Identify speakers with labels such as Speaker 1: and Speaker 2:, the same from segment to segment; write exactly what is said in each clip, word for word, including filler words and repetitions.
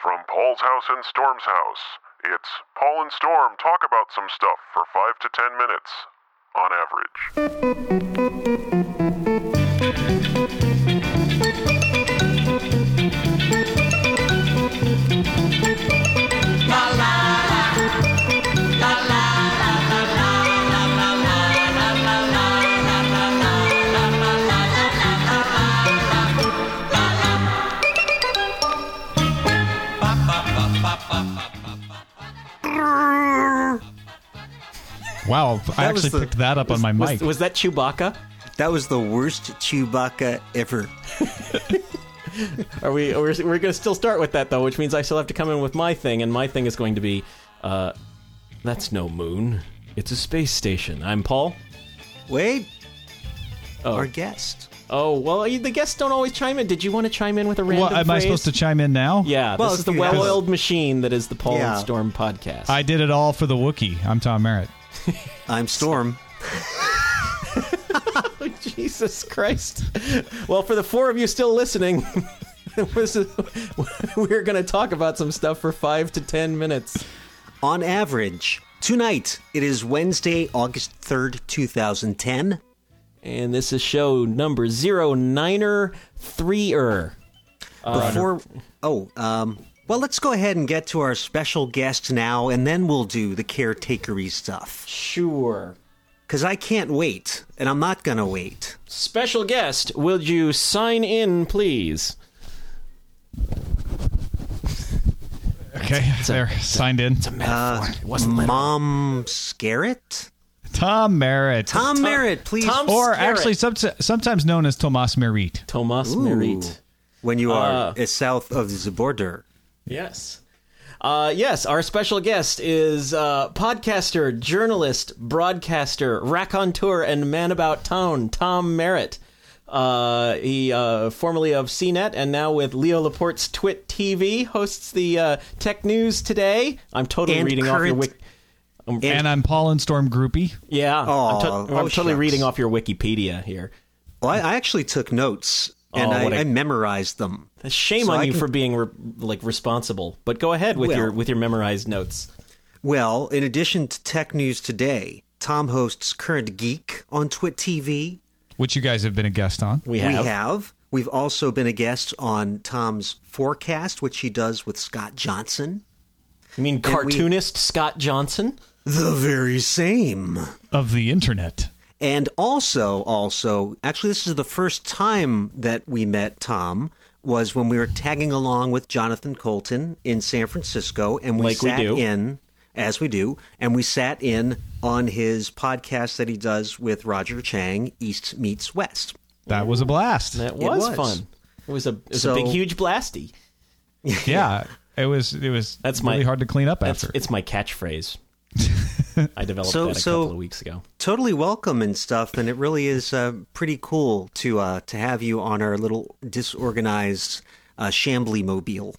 Speaker 1: From Paul's house and Storm's house, it's Paul and Storm talk about some stuff for five to ten minutes, on
Speaker 2: Wow, I
Speaker 3: That
Speaker 2: actually
Speaker 3: was the-
Speaker 2: picked that up on my
Speaker 4: Was,
Speaker 2: mic.
Speaker 4: was that Chewbacca?
Speaker 3: That was the worst Chewbacca ever.
Speaker 4: Are we? We're, we're going to still start with that though, which means I still have to come in with my thing, and my thing is going to be, uh, that's no moon. It's a space station. I'm Paul.
Speaker 3: Wait,
Speaker 4: Oh,
Speaker 3: our guest.
Speaker 4: oh well, you- the guests don't always chime in. Did you want to chime in with a random
Speaker 2: Well, am I
Speaker 4: phrase?
Speaker 2: supposed to chime in now?
Speaker 4: Yeah,
Speaker 3: Well,
Speaker 4: this is
Speaker 3: if
Speaker 4: the
Speaker 3: you have-
Speaker 4: well-oiled machine that is the Paul
Speaker 3: Yeah.
Speaker 4: and Storm podcast.
Speaker 2: I did it all for the Wookiee. I'm Tom Merritt.
Speaker 3: I'm Storm.
Speaker 4: Jesus Christ. Well, for the four of you still listening, this is- we're going to talk about some stuff for five to ten minutes.
Speaker 3: On average, tonight, it is Wednesday, August third, two thousand ten.
Speaker 4: And this is show number zero niner three-er.
Speaker 3: Before, oh, um, well, let's go ahead and get to our special guest now, and then we'll do the caretakery stuff.
Speaker 4: Sure.
Speaker 3: Because I can't wait, and I'm not going to wait.
Speaker 4: Special guest, will you sign in, please?
Speaker 2: Okay, there, signed in.
Speaker 4: It's a metaphor. it wasn't literal.
Speaker 3: Mom Scarrett?
Speaker 2: Tom Merritt.
Speaker 3: Tom, Merritt, please.
Speaker 4: Tom
Speaker 2: or
Speaker 4: Scarrett.
Speaker 2: actually, some, sometimes known as Tomas Merritt.
Speaker 4: Thomas
Speaker 3: Ooh.
Speaker 4: Merritt.
Speaker 3: When you are
Speaker 4: Uh,
Speaker 3: uh, south of the border.
Speaker 4: Yes. Uh, yes, our special guest is uh, podcaster, journalist, broadcaster, raconteur, and man about town, Tom Merritt. Uh, he uh, formerly of C net and now with Leo Laporte's Twit T V hosts the uh, Tech News Today. I'm totally
Speaker 3: And
Speaker 4: reading off your
Speaker 3: current-
Speaker 4: wiki.
Speaker 2: And I'm Paul and Storm groupie.
Speaker 4: Yeah, I'm, to-
Speaker 3: Aw,
Speaker 4: I'm
Speaker 3: oh,
Speaker 4: totally
Speaker 3: shucks.
Speaker 4: reading off your Wikipedia here.
Speaker 3: Well, I, I actually took notes, and
Speaker 4: Oh, what
Speaker 3: I,
Speaker 4: a-
Speaker 3: I memorized them.
Speaker 4: Shame
Speaker 3: So
Speaker 4: on
Speaker 3: I
Speaker 4: you
Speaker 3: can-
Speaker 4: for being re- like responsible. But go ahead with
Speaker 3: Well-
Speaker 4: your with your memorized notes.
Speaker 3: Well, in addition to Tech News Today, Tom hosts Current Geek on Twit T V.
Speaker 2: Which you guys have been a guest on.
Speaker 4: We have.
Speaker 3: We have. We've also been a guest on Tom's Forecast, which he does with Scott Johnson.
Speaker 4: You mean
Speaker 3: we-
Speaker 4: cartoonist Scott Johnson?
Speaker 3: The very same.
Speaker 2: Of the internet.
Speaker 3: And also, also, actually, this is the first time that we met Tom, was when we were tagging along with Jonathan Colton in San Francisco, and we
Speaker 4: Like we
Speaker 3: sat
Speaker 4: do.
Speaker 3: in, as we do, and we sat in on his podcast that he does with Roger Chang, East Meets West.
Speaker 2: That was a blast.
Speaker 4: That was,
Speaker 3: was.
Speaker 4: fun. It was a it was
Speaker 3: So-
Speaker 4: a big, huge blasty.
Speaker 2: Yeah, it was. It was.
Speaker 4: That's
Speaker 2: really
Speaker 4: my-
Speaker 2: hard to clean up
Speaker 4: That's,
Speaker 2: after.
Speaker 4: it's my catchphrase. I developed
Speaker 3: So-
Speaker 4: that a
Speaker 3: so-
Speaker 4: couple of weeks ago.
Speaker 3: Totally welcome and stuff, and it really is uh, pretty cool to uh, to have you on our little disorganized uh, Shambly mobile.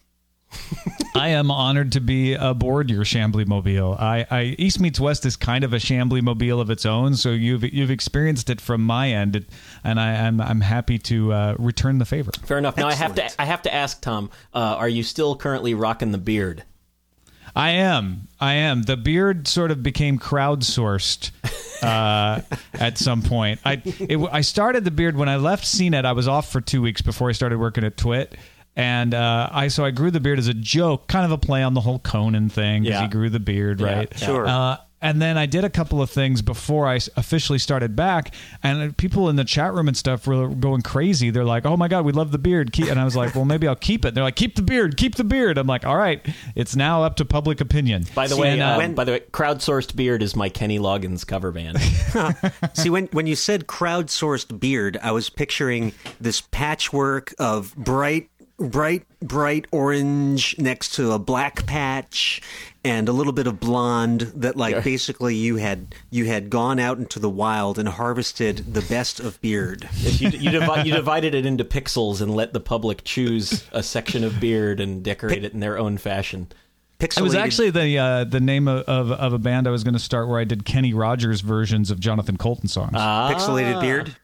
Speaker 2: I am honored to be aboard your Shambly Mobile. I, I East Meets West is kind of a Shambly Mobile of its own, so you've you've experienced it from my end, it, and I, I'm I'm happy to uh, return the favor.
Speaker 4: Fair enough. Now I have
Speaker 3: Excellent.
Speaker 4: to I have to ask Tom, uh, are you still currently rocking the beard?
Speaker 2: I am. I am. The beard sort of became crowdsourced uh, at some point. I it, I started the beard when I left C net. I was off for two weeks before I started working at Twit. And uh, I so I grew the beard as a joke, kind of a play on the whole Conan thing, because
Speaker 4: Yeah.
Speaker 2: he grew the beard,
Speaker 4: Yeah,
Speaker 2: right?
Speaker 4: yeah.
Speaker 3: Sure.
Speaker 2: Uh, and then I did a couple of things before I s- officially started back, and people in the chat room and stuff were going crazy. They're like, "Oh my god, we love the beard!" Keep-" And I was like, "Well, maybe I'll keep it." They're like, "Keep the beard, keep the beard." I'm like, "All right, it's now up to public opinion."
Speaker 4: By the
Speaker 3: See,
Speaker 4: way,
Speaker 3: and, uh,
Speaker 4: uh,
Speaker 3: when-
Speaker 4: by the way, crowdsourced beard is my Kenny Loggins cover band.
Speaker 3: See, when when you said crowdsourced beard, I was picturing this patchwork of bright, bright, bright orange next to a black patch and a little bit of blonde. That, like,
Speaker 4: Yeah.
Speaker 3: basically you had you had gone out into the wild and harvested the best of beard.
Speaker 4: you, you, divi- you divided it into pixels and let the public choose a section of beard and decorate it in their own fashion.
Speaker 3: Pixelated.
Speaker 2: It was actually the uh, the name of, of, of a band I was going to start where I did Kenny Rogers versions of Jonathan Colton songs.
Speaker 3: pixelated beard.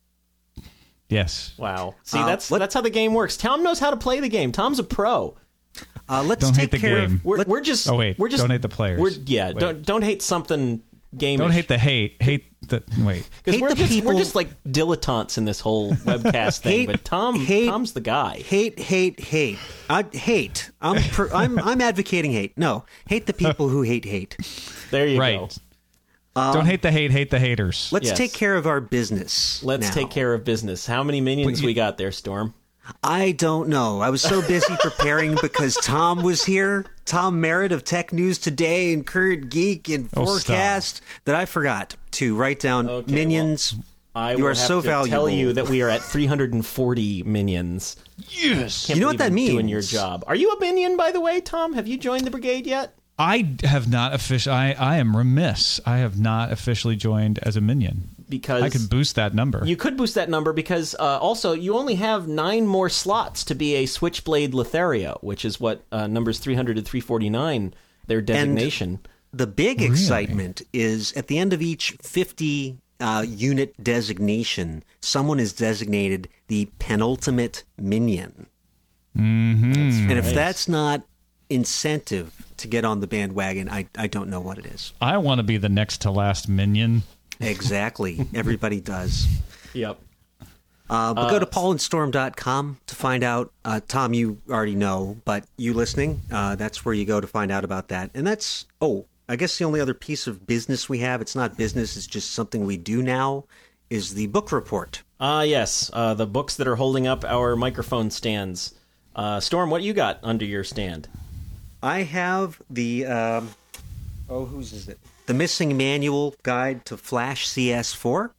Speaker 2: yes.
Speaker 4: Wow. See,
Speaker 3: Uh,
Speaker 4: that's
Speaker 3: what-
Speaker 4: that's how the game works. Tom knows how to play the game. Tom's a pro.
Speaker 3: Uh, let's
Speaker 2: Don't
Speaker 3: take
Speaker 2: hate the
Speaker 3: care
Speaker 2: game.
Speaker 3: of.
Speaker 4: We're,
Speaker 3: let-
Speaker 4: we're just.
Speaker 2: Oh, wait.
Speaker 4: We're just.
Speaker 2: Don't hate the players.
Speaker 4: We're, yeah.
Speaker 2: Wait.
Speaker 4: Don't don't hate something game.
Speaker 2: Don't hate the hate. Hate the wait.
Speaker 4: Because
Speaker 3: hate
Speaker 4: we're
Speaker 3: the
Speaker 4: just
Speaker 3: people-
Speaker 4: we're just like dilettantes in this whole webcast thing.
Speaker 3: Hate-
Speaker 4: but Tom
Speaker 3: hate-
Speaker 4: Tom's the guy.
Speaker 3: Hate, hate, hate. I hate. I'm per, I'm I'm advocating hate. No, hate the people who hate hate.
Speaker 4: There you
Speaker 2: Right.
Speaker 4: go.
Speaker 2: Don't hate the hate. Hate the haters.
Speaker 3: Let's
Speaker 4: Yes.
Speaker 3: take care of our business.
Speaker 4: Let's
Speaker 3: now.
Speaker 4: take care of business. How many minions
Speaker 2: But you-
Speaker 4: we got there, Storm?
Speaker 3: I don't know. I was so busy preparing because Tom was here. Tom Merritt of Tech News Today and Current Geek and
Speaker 2: Oh,
Speaker 3: Forecast that I forgot to write down
Speaker 4: Okay,
Speaker 3: minions.
Speaker 4: I
Speaker 3: You
Speaker 4: will
Speaker 3: are
Speaker 4: have
Speaker 3: so
Speaker 4: to
Speaker 3: valuable.
Speaker 4: tell you that we are at three hundred forty minions.
Speaker 2: Yes.
Speaker 4: Can't
Speaker 3: You know what
Speaker 4: believe
Speaker 3: that
Speaker 4: you're Doing
Speaker 3: means?
Speaker 4: your job. Are you a minion, by the way, Tom? Have you joined the brigade yet?
Speaker 2: I have not officially. I, I am remiss. I have not officially joined as a minion.
Speaker 4: Because
Speaker 2: I can boost that number.
Speaker 4: You could boost that number because uh, also you only have nine more slots to be a Switchblade Lothario, which is what uh, numbers three hundred to three forty-nine, their designation.
Speaker 3: The big excitement is at the end of each fifty uh, unit designation, someone is designated the penultimate minion. Mm-hmm. And if that's not incentive to get on the bandwagon, I, I don't know what it is.
Speaker 2: I want to be the next to last minion.
Speaker 3: Exactly. Everybody does.
Speaker 4: Yep.
Speaker 3: Uh, but go to paul and storm dot com to find out. Uh, Tom, you already know, but you listening, uh, that's where you go to find out about that. And that's, oh, I guess the only other piece of business we have, it's not business, it's just something we do now, is the book report.
Speaker 4: Ah, yes. Uh, the books that are holding up our microphone stands. Uh, Storm, what you got under your stand?
Speaker 3: I have the, um, oh, whose is it? The Missing Manual Guide to Flash C S four,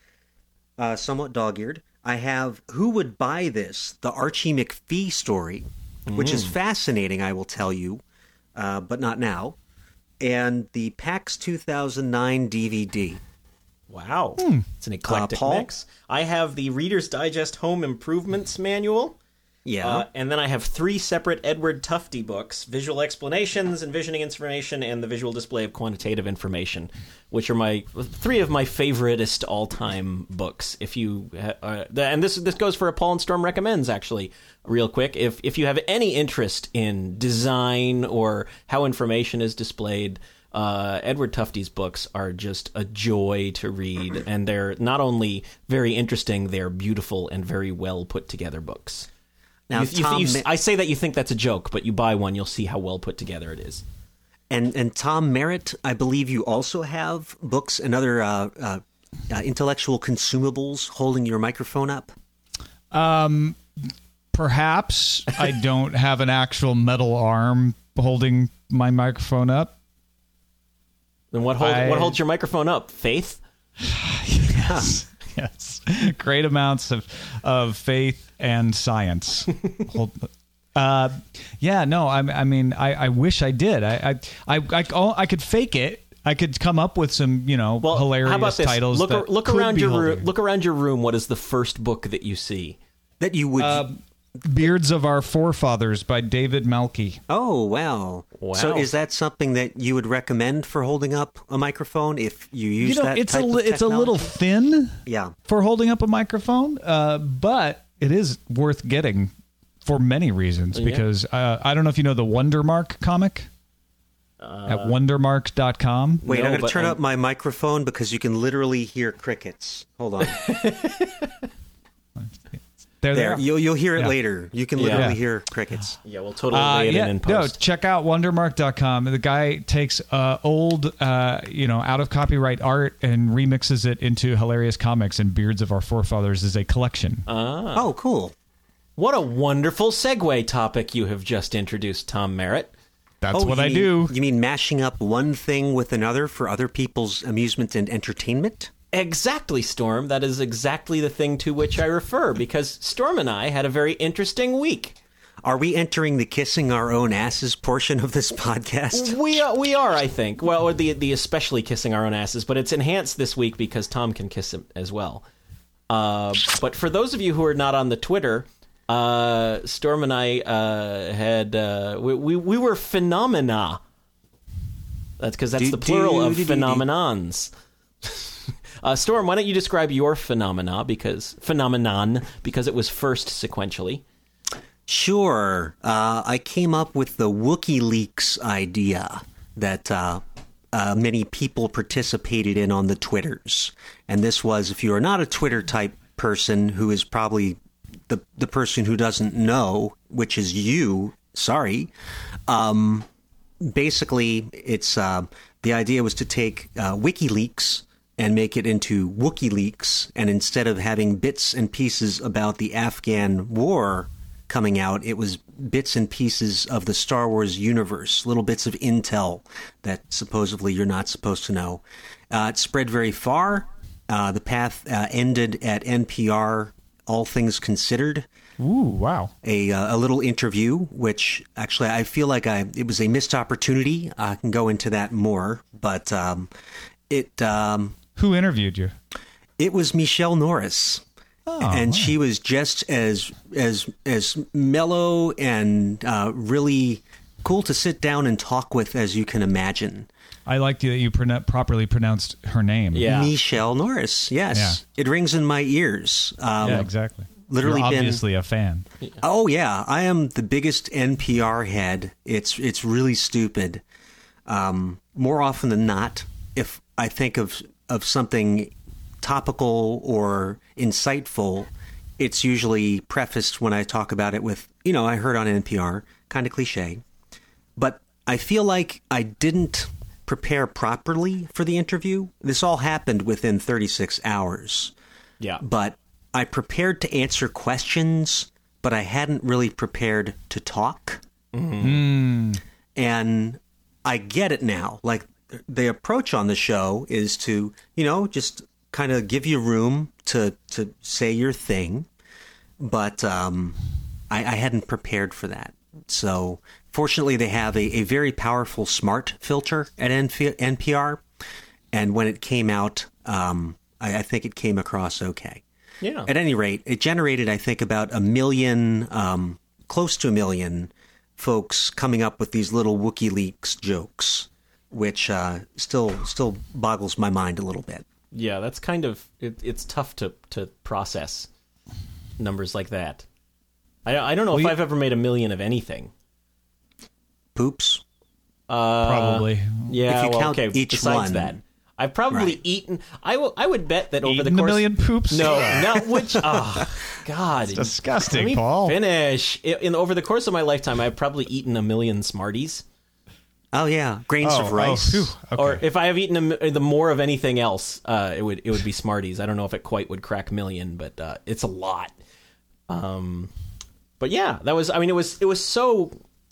Speaker 3: uh, somewhat dog-eared. I have Who Would Buy This? The Archie McPhee story, which is fascinating, I will tell you, uh, but not now. And the PAX two thousand nine D V D.
Speaker 4: Wow. It's an eclectic
Speaker 3: Uh, Paul?
Speaker 4: mix. I have the Reader's Digest Home Improvements Manual.
Speaker 3: Yeah.
Speaker 4: Uh, and then I have three separate Edward Tufte books, Visual Explanations, Envisioning Information, and The Visual Display of Quantitative Information, which are my three of my favoriteest all-time books. If you uh, and this this goes for a Paul and Storm Recommends, actually, real quick. If if you have any interest in design or how information is displayed, uh, Edward Tufte's books are just a joy to read, and they're not only very interesting, they're beautiful and very well put together books.
Speaker 3: now,
Speaker 4: You- you-
Speaker 3: Tom
Speaker 4: you-
Speaker 3: Ma-
Speaker 4: I say that you think that's a joke, but you buy one, you'll see how well put together it is.
Speaker 3: and, and Tom Merritt, I believe you also have books and other uh, uh, uh, intellectual consumables holding your microphone up.
Speaker 2: Perhaps I don't have an actual metal arm holding my microphone up.
Speaker 4: Then what hold,
Speaker 2: I-
Speaker 4: what holds your microphone up? Faith?
Speaker 2: Yes. Yes. Great amounts of of faith and science. Hold- uh, yeah, no, I, I mean, I, I wish I did. I, I, I, I, oh, I could fake it. I could come up with some, you know,
Speaker 4: Well,
Speaker 2: hilarious
Speaker 4: how about this?
Speaker 2: titles.
Speaker 4: Look,
Speaker 2: that
Speaker 4: look
Speaker 2: could
Speaker 4: around
Speaker 2: be
Speaker 4: your
Speaker 2: holding.
Speaker 4: room. Look around your room. What is the first book that you see?
Speaker 3: That you would.
Speaker 2: Uh, Beards of Our Forefathers by David Malky.
Speaker 3: oh, wow.
Speaker 4: Wow.
Speaker 3: So is that something that you would recommend for holding up a microphone if you use
Speaker 2: You know,
Speaker 3: that
Speaker 2: it's
Speaker 3: type
Speaker 2: a
Speaker 3: of
Speaker 2: li- it's a little
Speaker 3: technology?
Speaker 2: thin
Speaker 3: Yeah.
Speaker 2: for holding up a microphone, uh, but it is worth getting for many reasons.
Speaker 4: Yeah.
Speaker 2: Because uh, I don't know if you know the Wondermark comic at wondermark dot com.
Speaker 3: Wait,
Speaker 4: No,
Speaker 3: I'm going to
Speaker 4: but
Speaker 3: turn
Speaker 4: I'm-
Speaker 3: up my microphone because you can literally hear crickets. Hold on.
Speaker 2: There, they
Speaker 3: There.
Speaker 2: are.
Speaker 3: You'll, you'll hear it
Speaker 2: Yeah.
Speaker 3: later. You can
Speaker 4: Yeah.
Speaker 3: literally hear crickets.
Speaker 4: Yeah, we'll totally
Speaker 2: Uh,
Speaker 4: lay it
Speaker 2: yeah,
Speaker 4: in in
Speaker 2: no,
Speaker 4: post.
Speaker 2: check out wondermark dot com. The guy takes uh, old, uh, you know, out of copyright art and remixes it into hilarious comics. And Beards of Our Forefathers is a collection.
Speaker 3: Oh, cool.
Speaker 4: What a wonderful segue topic you have just introduced, Tom Merritt.
Speaker 2: That's
Speaker 3: oh,
Speaker 2: what
Speaker 3: you
Speaker 2: I
Speaker 3: mean-
Speaker 2: do.
Speaker 3: You mean mashing up one thing with another for other people's amusement and entertainment?
Speaker 4: Exactly, Storm. That is exactly the thing to which I refer, because Storm and I had a very interesting week.
Speaker 3: Are we entering the kissing our own asses portion of this podcast?
Speaker 4: We are, we are, I think. Well, or the the especially kissing our own asses, but it's enhanced this week because Tom can kiss him as well. Uh, but for those of you who are not on the Twitter, uh, Storm and I uh, had uh, we, we we were phenomena. That's because that's
Speaker 3: Do-
Speaker 4: the plural of
Speaker 3: do- do- do- do.
Speaker 4: phenomenons. Uh, Storm, why don't you describe your phenomena because phenomenon because it was first sequentially.
Speaker 3: Sure. Uh, I came up with the WikiLeaks idea that uh, uh, many people participated in on the Twitters. And this was, if you are not a Twitter type person, who is probably the the person who doesn't know, which is you, sorry. Um, basically, it's uh, the idea was to take uh, WikiLeaks and make it into WookieLeaks, and instead of having bits and pieces about the Afghan war coming out, it was bits and pieces of the Star Wars universe, little bits of intel that supposedly you're not supposed to know. Uh, it spread very far. Uh, the path uh, ended at N P R, All Things Considered.
Speaker 2: Ooh, wow.
Speaker 3: A, uh, a little interview, which actually I feel like I it was a missed opportunity. I can go into that more, but um, it... Um,
Speaker 2: Who interviewed you?
Speaker 3: It was Michelle Norris.
Speaker 2: Oh,
Speaker 3: and
Speaker 2: wow.
Speaker 3: she was just as as as mellow and uh, really cool to sit down and talk with as you can imagine.
Speaker 2: I liked that you prono- properly pronounced her name.
Speaker 4: Yeah.
Speaker 3: Michelle Norris, yes.
Speaker 2: Yeah.
Speaker 3: It rings in my ears. Um,
Speaker 2: Yeah, exactly.
Speaker 3: Literally
Speaker 2: You're
Speaker 3: been-
Speaker 2: obviously a fan.
Speaker 3: Oh, yeah. I am the biggest N P R head. It's, it's really stupid. Um, more often than not, if I think of of something topical or insightful, it's usually prefaced when I talk about it with, you know, I heard on N P R, kind of cliche. But I feel like I didn't prepare properly for the interview. This all happened within thirty-six hours.
Speaker 4: Yeah.
Speaker 3: But I prepared to answer questions, but I hadn't really prepared to talk.
Speaker 2: Mm.
Speaker 3: And I get it now. Like, the approach on the show is to, you know, just kind of give you room to, to say your thing. But um, I, I hadn't prepared for that. So fortunately, they have a, a very powerful smart filter at N P R. And when it came out, um, I, I think it came across okay.
Speaker 4: Yeah.
Speaker 3: At any rate, it generated, I think, about a million, um, close to a million folks coming up with these little WikiLeaks jokes, which uh, still still boggles my mind a little bit.
Speaker 4: Yeah, that's kind of it, it's tough to to process numbers like that. I I don't know
Speaker 2: Well,
Speaker 4: if
Speaker 2: you-
Speaker 4: I've ever made a million of anything.
Speaker 3: Poops.
Speaker 4: Uh,
Speaker 2: Probably.
Speaker 4: Yeah.
Speaker 3: If you
Speaker 4: well,
Speaker 3: count
Speaker 4: okay.
Speaker 3: each
Speaker 4: besides
Speaker 3: one.
Speaker 4: that, I've probably
Speaker 3: Right.
Speaker 4: eaten. I will. I would bet that over
Speaker 2: Eaten
Speaker 4: the
Speaker 2: a
Speaker 4: course.
Speaker 2: million poops?
Speaker 4: No, no. Which? Oh, God.
Speaker 2: disgusting,
Speaker 4: Let me
Speaker 2: Paul.
Speaker 4: Finish. In, in over the course of my lifetime, I've probably eaten a million Smarties.
Speaker 3: Oh, yeah. Grains
Speaker 2: Oh,
Speaker 3: of rice.
Speaker 2: oh, phew. Okay.
Speaker 4: Or if I have eaten a, the more of anything else, uh, it would it would be Smarties. I don't know if it quite would crack million, but uh, it's a lot. Um, but yeah, that was. I mean, it was it was so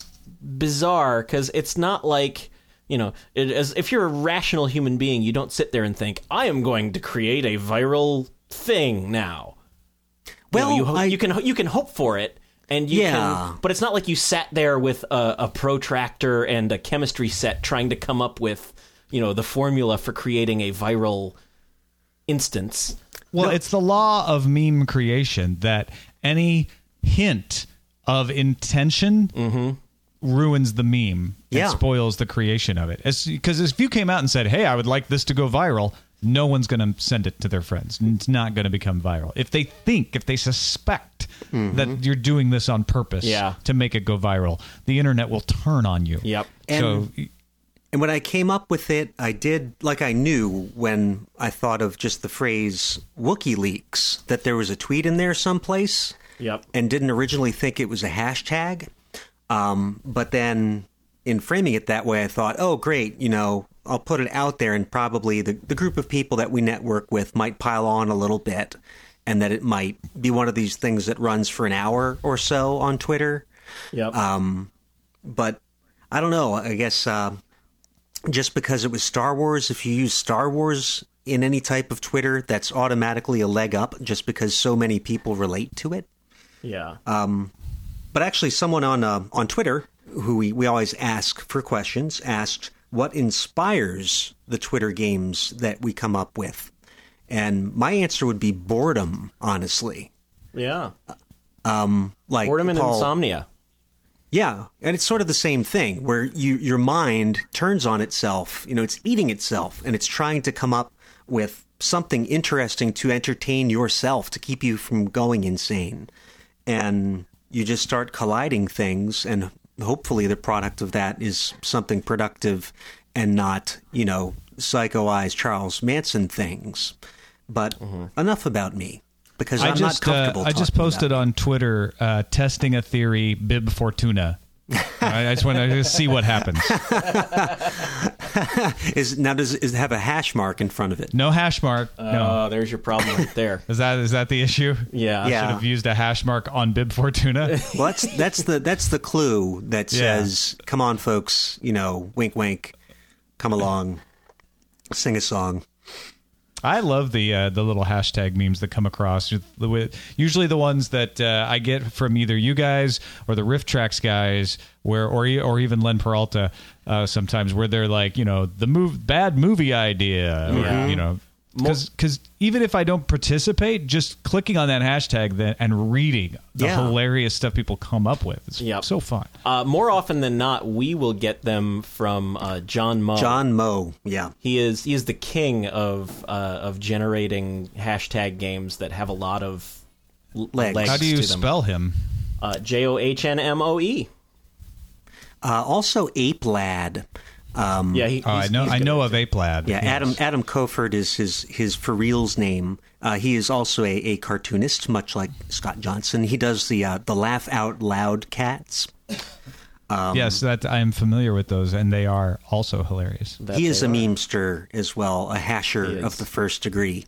Speaker 4: bizarre because it's not like, you know, it, as if you're a rational human being, you don't sit there and think, I am going to create a viral thing now.
Speaker 3: Well,
Speaker 4: you, know, you, ho-
Speaker 3: I-
Speaker 4: you can you can hope for it. And you
Speaker 3: Yeah.
Speaker 4: can, but it's not like you sat there with a, a protractor and a chemistry set trying to come up with, you know, the formula for creating a viral instance.
Speaker 2: Well, it's the law of meme creation that any hint of intention ruins the meme
Speaker 3: Yeah.
Speaker 2: and spoils the creation of it. Because if you came out and said, hey, I would like this to go viral, no one's going to send it to their friends. It's not going to become viral. If they think, if they suspect that you're doing this on purpose
Speaker 4: Yeah.
Speaker 2: to make it go viral, the internet will turn on you.
Speaker 4: Yep.
Speaker 2: So,
Speaker 3: And when I came up with it, I did like I knew when I thought of just the phrase WikiLeaks that there was a tweet in there someplace.
Speaker 4: Yep.
Speaker 3: And didn't originally think it was a hashtag. Um, but then in framing it that way, I thought, oh, great, you know, I'll put it out there and probably the, the group of people that we network with might pile on a little bit and that it might be one of these things that runs for an hour or so on Twitter.
Speaker 4: Yep.
Speaker 3: Um, but I don't know. I guess uh, just because it was Star Wars, if you use Star Wars in any type of Twitter, that's automatically a leg up just because so many people relate to it.
Speaker 4: yeah.
Speaker 3: But actually, someone on uh, on Twitter, who we, we always ask for questions, asked what inspires the Twitter games that we come up with. And my answer would be boredom, honestly.
Speaker 4: yeah.
Speaker 3: Like
Speaker 4: Boredom and
Speaker 3: Paul-
Speaker 4: insomnia.
Speaker 3: Yeah, and it's sort of the same thing where you your mind turns on itself. You know, it's eating itself, and it's trying to come up with something interesting to entertain yourself, to keep you from going insane. And you just start colliding things, and hopefully the product of that is something productive and not, you know, Psycho Eyes Charles Manson things. But mm-hmm. enough about me, because I'm
Speaker 2: I just,
Speaker 3: not comfortable
Speaker 2: uh, I just posted
Speaker 3: about
Speaker 2: on Twitter, uh, testing a theory, Bib Fortuna. I just want to see what happens.
Speaker 3: is now does is it have a hash mark in front of it?
Speaker 2: No hash mark.
Speaker 4: Oh,
Speaker 2: no.
Speaker 4: There's your problem right there.
Speaker 2: Is that is that the issue?
Speaker 4: Yeah.
Speaker 2: I
Speaker 3: Yeah.
Speaker 2: should have used a hash mark on Bib Fortuna.
Speaker 3: Well, that's that's the that's the clue that
Speaker 2: Yeah.
Speaker 3: says, "Come on, folks, you know, wink, wink, come along, sing a song."
Speaker 2: I love the uh, the little hashtag memes that come across. With, usually the ones that uh, I get from either you guys or the Riff Tracks guys, where or or even Len Peralta uh, sometimes, where they're like, you know, the move bad movie idea,
Speaker 4: Yeah.
Speaker 2: or, you know. Because even if I don't participate, just clicking on that hashtag then, and reading the
Speaker 3: Yeah.
Speaker 2: hilarious stuff people come up with, it's
Speaker 4: Yep.
Speaker 2: so fun.
Speaker 4: Uh, more often than not, we will get them from uh, John Moe.
Speaker 3: John Moe, yeah.
Speaker 4: He is he is the king of uh, of generating hashtag games that have a lot of l-
Speaker 3: Legs.
Speaker 4: legs.
Speaker 2: How do you
Speaker 4: to them.
Speaker 2: spell him?
Speaker 4: Uh, J O H N M O E.
Speaker 3: Uh, also, Ape Lad. Um,
Speaker 4: Yeah, he,
Speaker 2: Oh, I
Speaker 4: he's-
Speaker 2: know.
Speaker 4: he's
Speaker 2: I
Speaker 4: good
Speaker 2: know
Speaker 4: at
Speaker 2: of
Speaker 4: it.
Speaker 2: Ape Lad.
Speaker 3: Yeah,
Speaker 2: yes.
Speaker 3: Adam Adam Koford is his his for real's name. Uh, he is also a, a cartoonist, much like Scott Johnson. He does the uh, the laugh out loud cats. Um,
Speaker 2: yes, that I am familiar with those, and they are also hilarious.
Speaker 4: That
Speaker 3: he is
Speaker 4: they
Speaker 3: a
Speaker 4: are.
Speaker 3: memester as well, a
Speaker 4: He
Speaker 3: hasher
Speaker 4: is.
Speaker 3: of the first degree.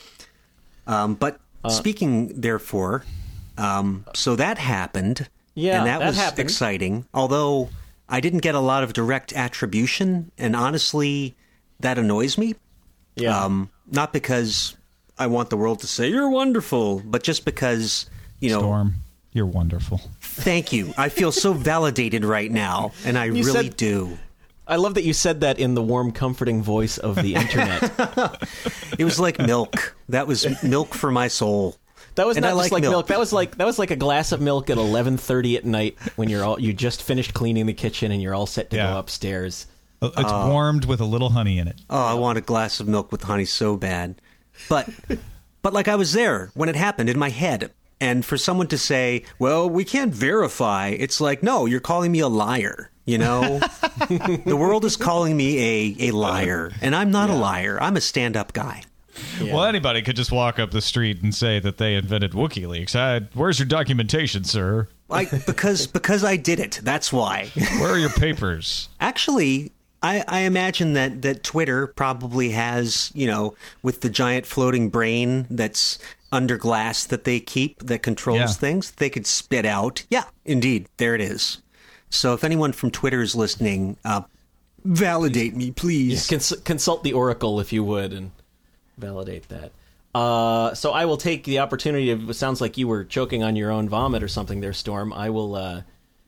Speaker 3: Um, but
Speaker 4: Uh,
Speaker 3: speaking, therefore, um, so that happened.
Speaker 4: Yeah,
Speaker 3: and that,
Speaker 4: that
Speaker 3: was
Speaker 4: happened.
Speaker 3: exciting. Although I didn't get a lot of direct attribution, and honestly, that annoys me.
Speaker 4: Yeah.
Speaker 3: Um, not because I want the world to say you're wonderful, but just because, you know,
Speaker 2: Storm, you're wonderful.
Speaker 3: thank you. I feel so validated right now, and I
Speaker 4: You
Speaker 3: really
Speaker 4: said-
Speaker 3: do.
Speaker 4: I love that you said that in the warm, comforting voice of the internet.
Speaker 3: It was like milk. That was milk for my soul.
Speaker 4: That was
Speaker 3: And
Speaker 4: not
Speaker 3: I
Speaker 4: just
Speaker 3: like
Speaker 4: like milk.
Speaker 3: milk.
Speaker 4: That was like that was like a glass of milk at eleven thirty at night when you're all you just finished cleaning the kitchen and you're all set to
Speaker 2: Yeah.
Speaker 4: go upstairs.
Speaker 2: It's warmed with a little honey in it.
Speaker 3: Oh, I want a glass of milk with honey so bad. But but like I was there when it happened in my head. And for someone to say, "Well, we can't verify." It's like, "No, you're calling me a liar." You know? The world is calling me a, a liar, and I'm not a liar. I'm a stand-up guy.
Speaker 4: Yeah.
Speaker 2: Well, anybody could just walk up the street and say that they invented WikiLeaks. I, where's your documentation, sir?
Speaker 3: I because because I did it. That's why.
Speaker 2: Where are your papers?
Speaker 3: Actually, I, I imagine that, that Twitter probably has, you know, with the giant floating brain that's under glass that they keep that controls
Speaker 2: Yeah.
Speaker 3: things, they could spit out. Yeah, indeed, there it is. So if anyone from Twitter is listening, uh, validate me, please.
Speaker 4: Cons- consult the Oracle if you would and validate that. Uh, so I will take the opportunity. Of, it sounds like you were choking on your own vomit or something there, Storm. I will. Uh,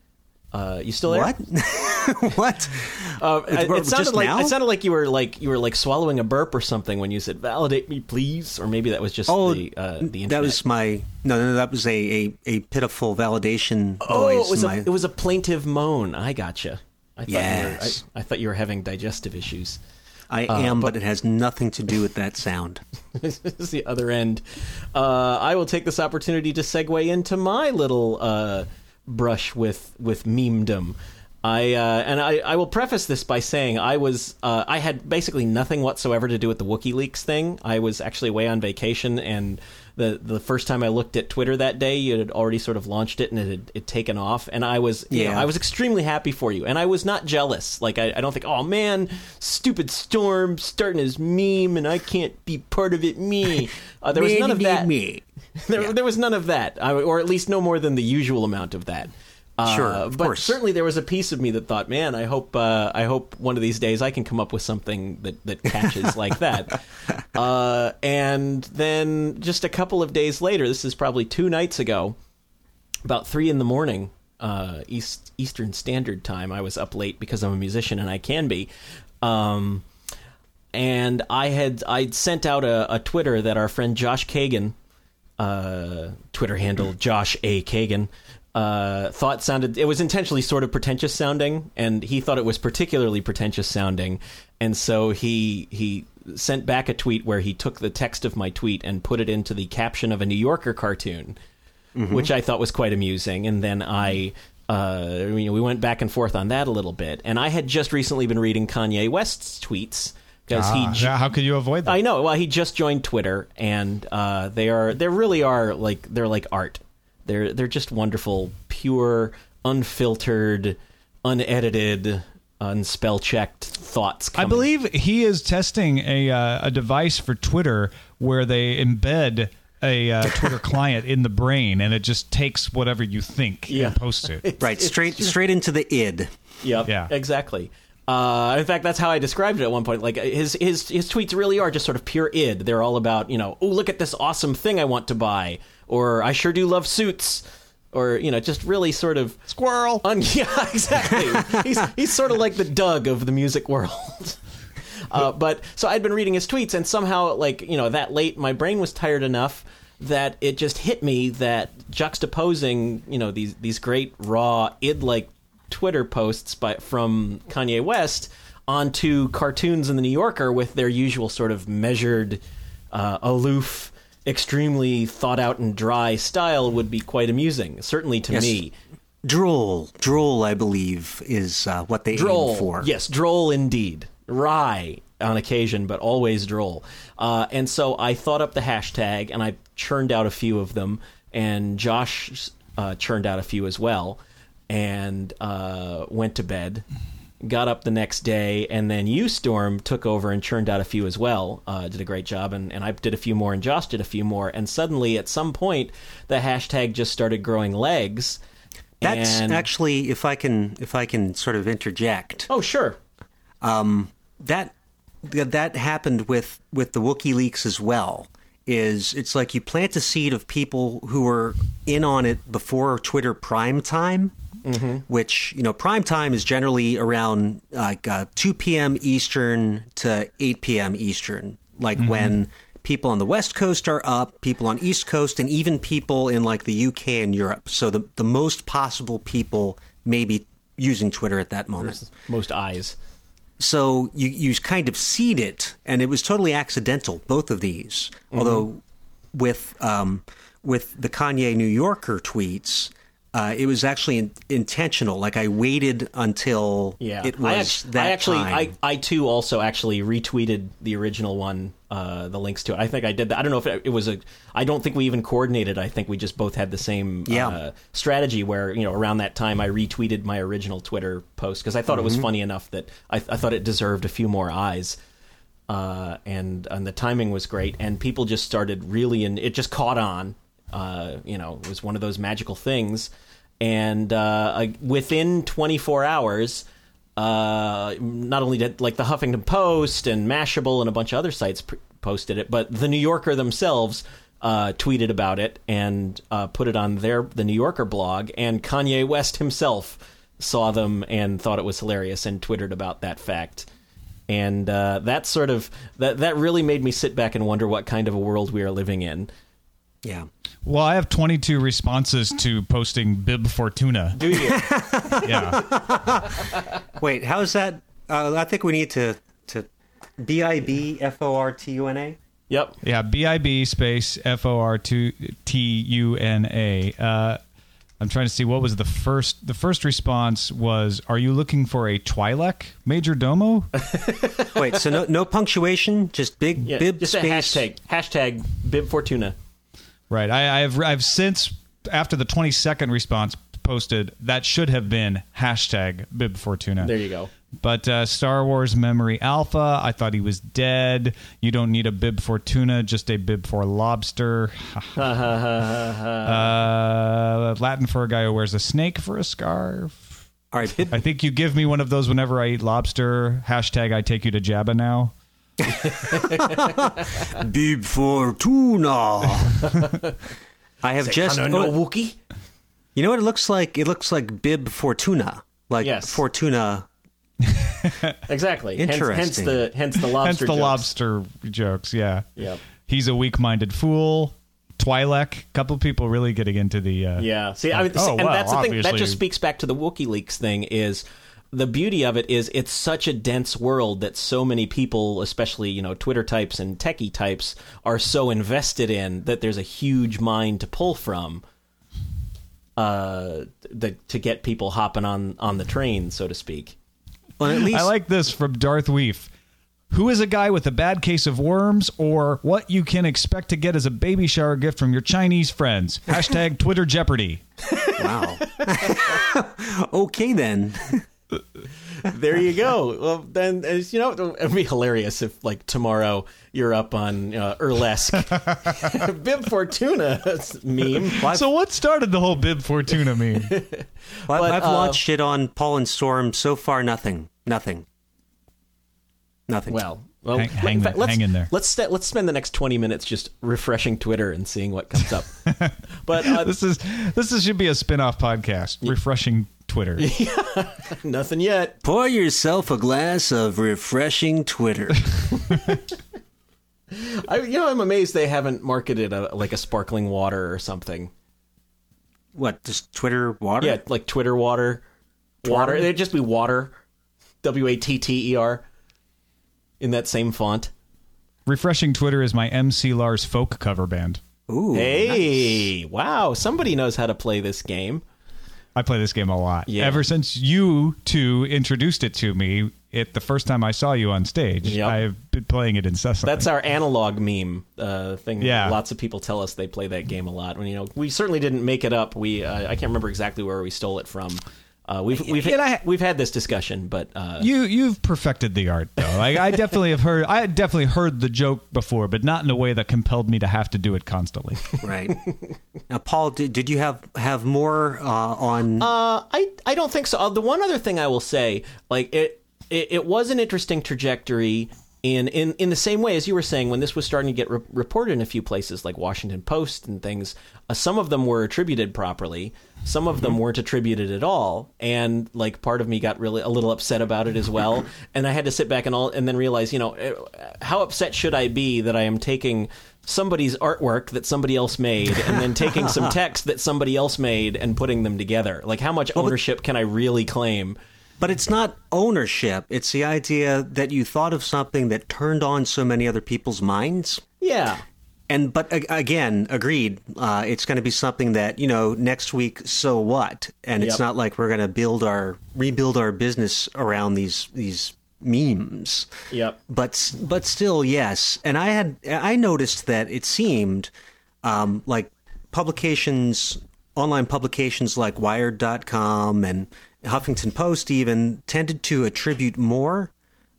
Speaker 4: uh, you still there?
Speaker 3: What? What?
Speaker 4: Uh, it, it
Speaker 3: Just
Speaker 4: sounded like
Speaker 3: now?
Speaker 4: it sounded like you were like you were like swallowing a burp or something when you said "validate me, please," or maybe that was just
Speaker 3: Oh,
Speaker 4: the uh, the internet.
Speaker 3: that was my no, no, that was a, a, a pitiful validation
Speaker 4: oh,
Speaker 3: noise.
Speaker 4: it was
Speaker 3: in
Speaker 4: a
Speaker 3: my,
Speaker 4: it was a plaintive moan. I gotcha. I thought
Speaker 3: Yes.
Speaker 4: you were, I, I thought you were having digestive issues.
Speaker 3: I am, but, it has nothing to do with that sound.
Speaker 4: This is the other end. Uh, I will take this opportunity to segue into my little uh, brush with with memedom. I uh, and I, I will preface this by saying I was uh, I had basically nothing whatsoever to do with the WikiLeaks thing. I was actually away on vacation, and the the first time I looked at Twitter that day, you had already sort of launched it and it had it taken off, and I was you
Speaker 3: Yeah.
Speaker 4: know, I was extremely happy for you, and I was not jealous. Like I, I don't think, oh man, stupid Storm starting his meme, and I can't be part of it. Me, uh, there was
Speaker 3: Me,
Speaker 4: none of
Speaker 3: me,
Speaker 4: that.
Speaker 3: me.
Speaker 4: There, there was none of that, I, or at least no more than the usual amount of that. Uh,
Speaker 3: Sure, of
Speaker 4: but
Speaker 3: course.
Speaker 4: certainly there was a piece of me that thought, man, I hope, uh, I hope one of these days I can come up with something that that catches like that. Uh, and then just a couple of days later, this is probably two nights ago, about three in the morning, uh, East Eastern Standard Time. I was up late because I'm a musician and I can be. Um, and I had I'd sent out a, a Twitter that our friend Josh Kagan, uh, Twitter handle Josh A. Kagan, uh, thought sounded, it was intentionally sort of pretentious sounding, and he thought it was particularly pretentious sounding, and so he he sent back a tweet where he took the text of my tweet and put it into the caption of a New Yorker cartoon. mm-hmm. which I thought was quite amusing. And then I, uh, you know, we went back and forth on that a little bit. And I had just recently been reading Kanye West's tweets.
Speaker 2: Ah,
Speaker 4: he,
Speaker 2: yeah, how could you avoid that?
Speaker 4: I know. Well, he just joined Twitter, and uh, they are they really are like they're like art. They're they're just wonderful, pure, unfiltered, unedited, unspell-checked thoughts. Coming.
Speaker 2: I believe he is testing a uh, a device for Twitter where they embed a uh, Twitter client in the brain, and it just takes whatever you think
Speaker 4: Yeah.
Speaker 2: and posts it.
Speaker 4: It's-
Speaker 3: Right,
Speaker 4: it's
Speaker 3: straight
Speaker 4: just-
Speaker 3: straight into the id.
Speaker 4: Yep.
Speaker 2: Yeah.
Speaker 4: Exactly. Uh, in fact, that's how I described it at one point. Like his his his tweets really are just sort of pure id. They're all about, you know, oh, look at this awesome thing I want to buy, or I sure do love suits, or, you know, just really sort of
Speaker 2: Squirrel.
Speaker 4: un- yeah, exactly. he's he's sort of like the Doug of the music world. Uh, but so I'd been reading his tweets, and somehow, like, you know, that late, my brain was tired enough that it just hit me that juxtaposing, you know, these these great raw id-like Twitter posts by from Kanye West onto cartoons in the New Yorker with their usual sort of measured, uh, aloof, extremely thought out and dry style would be quite amusing. Certainly to
Speaker 3: Yes.
Speaker 4: me.
Speaker 3: Droll, droll, I believe, is uh, what they
Speaker 4: Droll.
Speaker 3: aim for.
Speaker 4: Yes, droll indeed. Wry on occasion, but always droll. Uh, and so I thought up the hashtag, and I churned out a few of them, and Josh uh, churned out a few as well, and uh, went to bed. Got up the next day, and then you, Storm, took over and churned out a few as well. Uh, did a great job, and, and I did a few more, and Josh did a few more. And suddenly, at some point, the hashtag just started growing legs.
Speaker 3: That's
Speaker 4: and...
Speaker 3: actually, if I can, if I can sort of interject.
Speaker 4: Oh, sure.
Speaker 3: that that happened with with the WikiLeaks as well. Is it's like you plant a seed of people who were in on it before Twitter prime time, mm-hmm. which, you know, prime time is generally around like uh, two p.m. Eastern to eight p.m. Eastern, like mm-hmm. when people on the West Coast are up, people on East Coast, and even people in like the U K and Europe. So the the most possible people may be using Twitter at that moment.
Speaker 4: Most eyes.
Speaker 3: So you, you kind of seed it, and it was totally accidental, both of these. Mm-hmm. Although with um, with the Kanye New Yorker tweets, uh, it was actually in, intentional. Like I waited until
Speaker 4: Yeah,
Speaker 3: it was
Speaker 4: I actually,
Speaker 3: that
Speaker 4: I actually,
Speaker 3: time.
Speaker 4: I, I too also actually retweeted the original one, uh, the links to it. I think I did that. I don't know if it, it was a. I don't think we even coordinated. I think we just both had the same
Speaker 3: Yeah.
Speaker 4: uh, strategy. Where, you know, around that time I retweeted my original Twitter post because I thought
Speaker 3: Mm-hmm.
Speaker 4: it was funny enough that I, I thought it deserved a few more eyes. Uh, and and the timing was great, and people just started really, and it just caught on. Uh, you know, it was one of those magical things, and uh, I- within twenty-four hours, uh, not only did like the Huffington Post and Mashable and a bunch of other sites pr- posted it, but the New Yorker themselves uh, tweeted about it and uh, put it on their the New Yorker blog, and Kanye West himself saw them and thought it was hilarious and twittered about that fact. And uh, that sort of that that really made me sit back and wonder what kind of a world we are living in.
Speaker 3: yeah.
Speaker 2: Well, I have twenty-two responses to posting Bib Fortuna.
Speaker 4: Do you?
Speaker 2: Yeah.
Speaker 3: Wait, how is that? Uh, I think we need to to B I B F O R T U N A.
Speaker 4: Yep.
Speaker 2: Yeah, B I B space F O R T U N A. Uh, I'm trying to see what was the first. The first response was, "Are you looking for a Twi'lek Major Domo?"
Speaker 3: Wait, so no no punctuation, just big
Speaker 4: Yeah,
Speaker 3: bib
Speaker 4: just
Speaker 3: space.
Speaker 4: a hashtag. Hashtag Bib Fortuna.
Speaker 2: Right. I, I've I've since after the twenty-second response posted that should have been hashtag Bib Fortuna.
Speaker 4: There you go.
Speaker 2: But uh, Star Wars Memory Alpha, I thought he was dead. You don't need a Bib Fortuna, just a Bib for lobster. uh, Latin for a guy who wears a snake for a scarf.
Speaker 3: All right, bib,
Speaker 2: I think you give me one of those whenever I eat lobster. Hashtag I take you to Jabba now.
Speaker 3: bib Fortuna. I have just.
Speaker 4: no, no,
Speaker 3: oh,
Speaker 4: Wookie.
Speaker 3: you know what it looks like? It looks like Bib Fortuna, like
Speaker 4: Yes.
Speaker 3: Fortuna.
Speaker 4: Exactly. Hence, hence
Speaker 3: Interesting.
Speaker 4: the hence the
Speaker 2: Hence
Speaker 4: lobster.
Speaker 2: the
Speaker 4: jokes.
Speaker 2: lobster jokes, yeah.
Speaker 4: Yep.
Speaker 2: He's a weak-minded fool. Twi'lek. A couple people really getting into the... Uh,
Speaker 4: Yeah. See, I mean,
Speaker 2: Oh,
Speaker 4: and
Speaker 2: well,
Speaker 4: that's the thing. That
Speaker 2: obviously-
Speaker 4: just speaks back to the WikiLeaks thing. Is the beauty of it is it's such a dense world that so many people, especially, you know, Twitter types and techie types, are so invested in that there's a huge mine to pull from. uh, the, to get people hopping on, on the train, so to speak.
Speaker 3: Well, at least
Speaker 2: I like this from Darth Weef. Who is a guy with a bad case of worms, or what you can expect to get as a baby shower gift from your Chinese friends? Hashtag Twitter Jeopardy.
Speaker 3: wow. Okay, then.
Speaker 4: There you go. Well, then, as you know, it'd be hilarious if, like, tomorrow you're up on uh, Erlesque Bib Fortuna meme.
Speaker 2: So what started the whole Bib Fortuna meme?
Speaker 3: Well,
Speaker 4: But,
Speaker 3: I've
Speaker 4: uh,
Speaker 3: launched it on Paul and Storm. So far, nothing. Nothing. Nothing.
Speaker 4: Well, well
Speaker 2: Hang- hang
Speaker 4: in fact,
Speaker 2: the-
Speaker 4: let's,
Speaker 2: hang in there.
Speaker 4: Let's st- let's spend the next twenty minutes just refreshing Twitter and seeing what comes up. But uh,
Speaker 2: This is this is, should be a spin-off podcast. Refreshing Twitter.
Speaker 4: nothing yet.
Speaker 3: Pour yourself a glass of refreshing Twitter.
Speaker 4: I, you know, I'm amazed they haven't marketed a, like a sparkling water or something.
Speaker 3: What, just Twitter water?
Speaker 4: Yeah, like Twitter water. Water. It'd just be water. W A T T E R. In that same font.
Speaker 2: Refreshing Twitter is my M C Lars folk cover band.
Speaker 3: Ooh,
Speaker 4: Hey,
Speaker 3: nice.
Speaker 4: wow. Somebody knows how to play this game.
Speaker 2: I play this game a lot.
Speaker 4: Yeah.
Speaker 2: Ever since you two introduced it to me, it the first time I saw you on stage,
Speaker 4: Yep.
Speaker 2: I've been playing it incessantly.
Speaker 4: That's our analog meme uh, thing.
Speaker 2: Yeah.
Speaker 4: Lots of people tell us they play that game a lot. When you know, we certainly didn't make it up. We uh, I can't remember exactly where we stole it from. Uh, we've we've
Speaker 2: And I-
Speaker 4: we've had this discussion, but uh,
Speaker 2: You you've perfected the art though. Like I definitely have heard I had definitely heard the joke before, but not in a way that compelled me to have to do it constantly.
Speaker 3: Right. Now, Paul, did, did you have, have more uh, on...
Speaker 4: Uh, I I don't think so. Uh, the one other thing I will say, like it, it, it was an interesting trajectory in, in in the same way as you were saying when this was starting to get re- reported in a few places like Washington Post and things. Uh, some of them were attributed properly. Some of them weren't attributed at all, and like part of me got really a little upset about it as well. And I had to sit back and all and then realize, you know, eh, how upset should I be that I am taking somebody's artwork that somebody else made and then taking some text that somebody else made and putting them together? Like, how much ownership can I really claim?
Speaker 3: But it's not ownership. It's the idea that you thought of something that turned on so many other people's minds.
Speaker 4: Yeah.
Speaker 3: And but a- again, agreed. Uh, it's going to be something that, you know, next week. So what? And it's
Speaker 4: Yep.
Speaker 3: not like we're going to build our rebuild our business around these these memes.
Speaker 4: Yep.
Speaker 3: But but still, yes. And I had I noticed that it seemed um, like publications, online publications like Wired dot com and Huffington Post even tended to attribute more,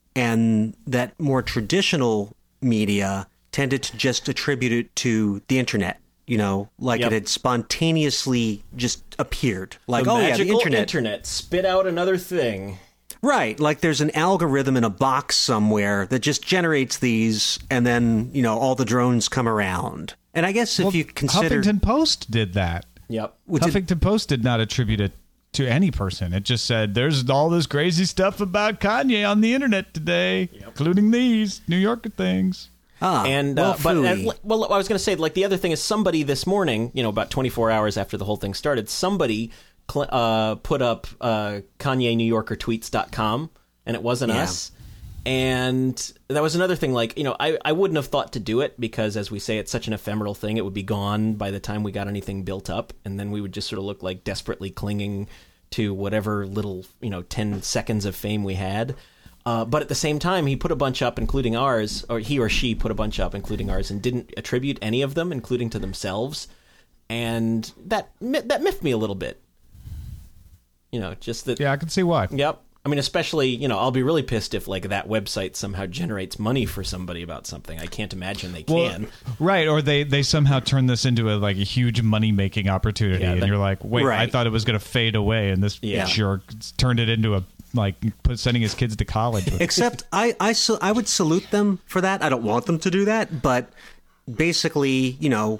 Speaker 3: and that more traditional media tended to just attribute it to the internet, you know, like
Speaker 4: Yep.
Speaker 3: it had spontaneously just appeared. Like,
Speaker 4: The
Speaker 3: oh yeah,
Speaker 4: magical
Speaker 3: the internet.
Speaker 4: internet spit out another thing.
Speaker 3: Right, like there's an algorithm in a box somewhere that just generates these, and then, you know, all the drones come around. And I guess if
Speaker 2: Well,
Speaker 3: you consider...
Speaker 2: Huffington Post did that.
Speaker 4: Yep.
Speaker 3: Which is-
Speaker 2: Huffington Post did not attribute it to any person. It just said, there's all this crazy stuff about Kanye on the internet today, including these New Yorker things.
Speaker 3: Ah,
Speaker 4: And
Speaker 3: well,
Speaker 4: uh, but
Speaker 3: phooey.
Speaker 4: uh, well, I was going to say, like the other thing is, somebody this morning, you know, about twenty-four hours after the whole thing started, somebody cl- uh, put up uh, Kanye New Yorker tweets dot com, and it wasn't
Speaker 3: Yeah.
Speaker 4: us. And that was another thing. Like, you know, I, I wouldn't have thought to do it because, as we say, it's such an ephemeral thing. It would be gone by the time we got anything built up, and then we would just sort of look like desperately clinging to whatever little, you know, ten seconds of fame we had. Uh, but at the same time, he put a bunch up, including ours, or he or she put a bunch up, including ours, and didn't attribute any of them, including to themselves. And that mi- that miffed me a little bit. You know, just that.
Speaker 2: Yeah, I can see why.
Speaker 4: Yep. I mean, especially, you know, I'll be really pissed if, like, that website somehow generates money for somebody about something. I can't imagine they
Speaker 2: Well,
Speaker 4: can.
Speaker 2: right, or they, they somehow turn this into a like a huge money making opportunity,
Speaker 4: Yeah,
Speaker 2: and
Speaker 4: that-
Speaker 2: you're like, wait, I
Speaker 3: Right.
Speaker 2: thought it was going to fade away, and this
Speaker 4: Yeah.
Speaker 2: jerk turned it into a like put, sending his kids to college. With.
Speaker 3: Except I, I, sa- I would salute them for that. I don't want them to do that, but basically, you know,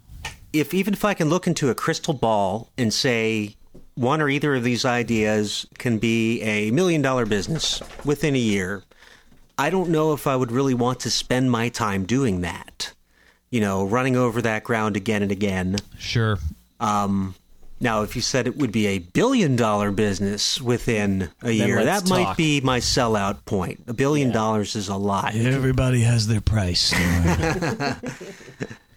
Speaker 3: if even if I can look into a crystal ball and say one or either of these ideas can be a million dollar business within a year, I don't know if I would really want to spend my time doing that. You know, running over that ground again and again.
Speaker 2: Sure.
Speaker 3: Um, now, if you said it would be a billion dollar business within a year,
Speaker 4: let's
Speaker 3: that might
Speaker 4: talk.
Speaker 3: be my sellout point. A billion dollars is a lot.
Speaker 2: Everybody has their price.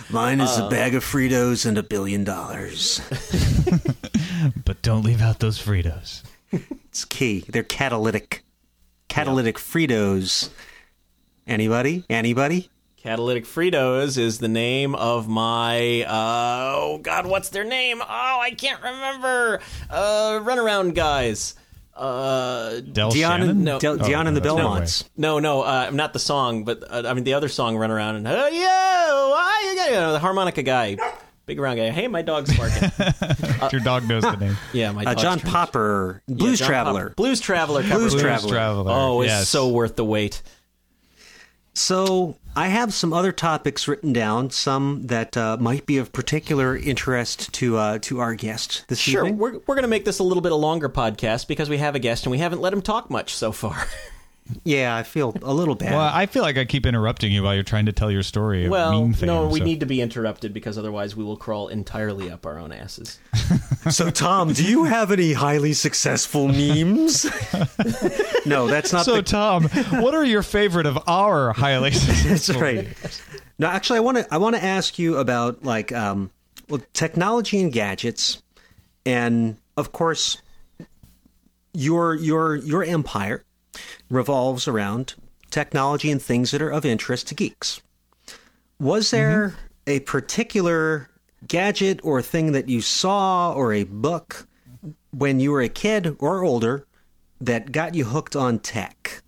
Speaker 3: Mine is uh, a bag of Fritos and a billion dollars.
Speaker 2: But don't leave out those Fritos.
Speaker 3: It's key. They're catalytic. Catalytic yeah. Fritos. Anybody? Anybody?
Speaker 4: Catalytic Fritos is the name of my, uh, oh God, what's their name? Oh, I can't remember. Uh, runaround guys. Uh,
Speaker 2: Del
Speaker 3: Dion,
Speaker 2: Shannon?
Speaker 3: no, Del, Dion
Speaker 2: oh,
Speaker 3: and the
Speaker 2: no,
Speaker 3: Belmonts.
Speaker 4: No, no, uh, not the song, but uh, I mean the other song, Run Around and, oh, yeah, why you got, you know, the harmonica guy. Big round guy. Hey, my dog's barking. uh,
Speaker 2: Your dog knows the name.
Speaker 4: Yeah, my
Speaker 3: uh,
Speaker 4: dog's
Speaker 3: John
Speaker 4: trying.
Speaker 3: Popper, Blues
Speaker 4: yeah, John
Speaker 3: Traveler.
Speaker 4: Popper. Blues Traveler.
Speaker 3: Blues
Speaker 4: cover.
Speaker 3: Traveler.
Speaker 2: Traveler.
Speaker 4: Oh, it's
Speaker 2: yes.
Speaker 4: so worth the wait.
Speaker 3: So I have some other topics written down, some that uh, might be of particular interest to uh, to our guest this
Speaker 4: sure,
Speaker 3: evening.
Speaker 4: Sure, we're, we're going to make this a little bit a longer podcast because we have a guest and we haven't let him talk much so far.
Speaker 3: Yeah, I feel a little bad.
Speaker 2: Well, I feel like I keep interrupting you while you're trying to tell your story. Of
Speaker 4: Well,
Speaker 2: meme fame,
Speaker 4: no, we
Speaker 2: so.
Speaker 4: need to be interrupted because otherwise we will crawl entirely up our own asses.
Speaker 3: So, Tom, do you have any highly successful memes? No, that's not
Speaker 2: So,
Speaker 3: the...
Speaker 2: Tom, what are your favorite of our highly successful
Speaker 3: That's right.
Speaker 2: memes?
Speaker 3: No, actually, I want to I want to ask you about like um, well, technology and gadgets, and of course, your your your empire revolves around technology and things that are of interest to geeks. Was there mm-hmm. a particular gadget or thing that you saw or a book when you were a kid or older that got you hooked on tech?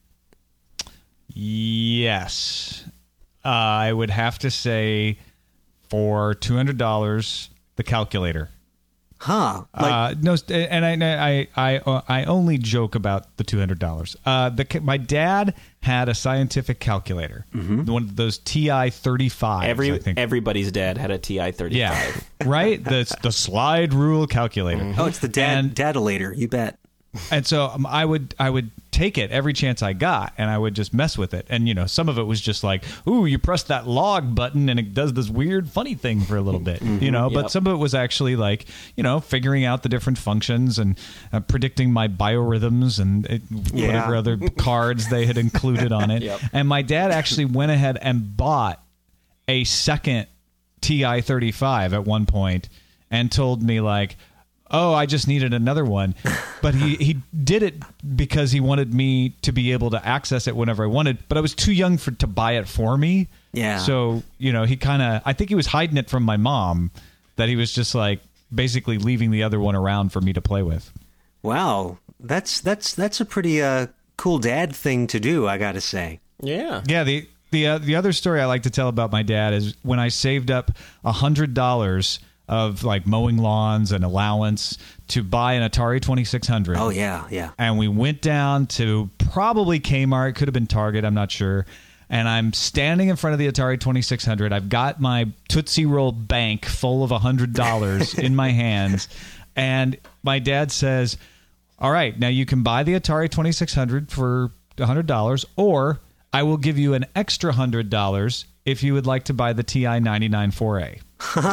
Speaker 2: Yes. Uh, I would have to say for two hundred dollars, the calculator.
Speaker 3: Huh. Like,
Speaker 2: uh, no, and I, I, I, I only joke about the two hundred dollars. Uh, the my dad had a scientific calculator, mm-hmm. one of those T I thirty-fives.
Speaker 4: Every
Speaker 2: I think.
Speaker 4: everybody's dad had a T I thirty-five.
Speaker 2: Yeah, right. The the slide rule calculator.
Speaker 3: Mm-hmm. Oh, it's the dad
Speaker 2: and,
Speaker 3: dadulator. You bet.
Speaker 2: And so um, I would I would take it every chance I got, and I would just mess with it. And you know, some of it was just like, ooh, you press that log button, and it does this weird, funny thing for a little bit, mm-hmm, you know. Yep. But some of it was actually like, you know, figuring out the different functions and uh, predicting my biorhythms and it,
Speaker 3: yeah.
Speaker 2: whatever other cards they had included on it.
Speaker 4: Yep.
Speaker 2: And my dad actually went ahead and bought a second T I thirty-five at one point, and told me like, oh, I just needed another one. But he, he did it because he wanted me to be able to access it whenever I wanted. But I was too young for to buy it for me.
Speaker 3: Yeah.
Speaker 2: So, you know, he kind of, I think he was hiding it from my mom, that he was just like basically leaving the other one around for me to play with.
Speaker 3: Wow. That's that's that's a pretty uh, cool dad thing to do, I got to say.
Speaker 4: Yeah.
Speaker 2: Yeah. The, the, uh, the other story I like to tell about my dad is when I saved up one hundred dollars of like mowing lawns and allowance to buy an Atari twenty-six hundred.
Speaker 3: Oh, yeah, yeah.
Speaker 2: And we went down to probably Kmart, could have been Target, I'm not sure. And I'm standing in front of the Atari twenty-six hundred. I've got my Tootsie Roll bank full of one hundred dollars in my hands. And my dad says, all right, now you can buy the Atari twenty-six hundred for one hundred dollars, or I will give you an extra one hundred dollars if you would like to buy the T I ninety-nine four A.
Speaker 4: Oh,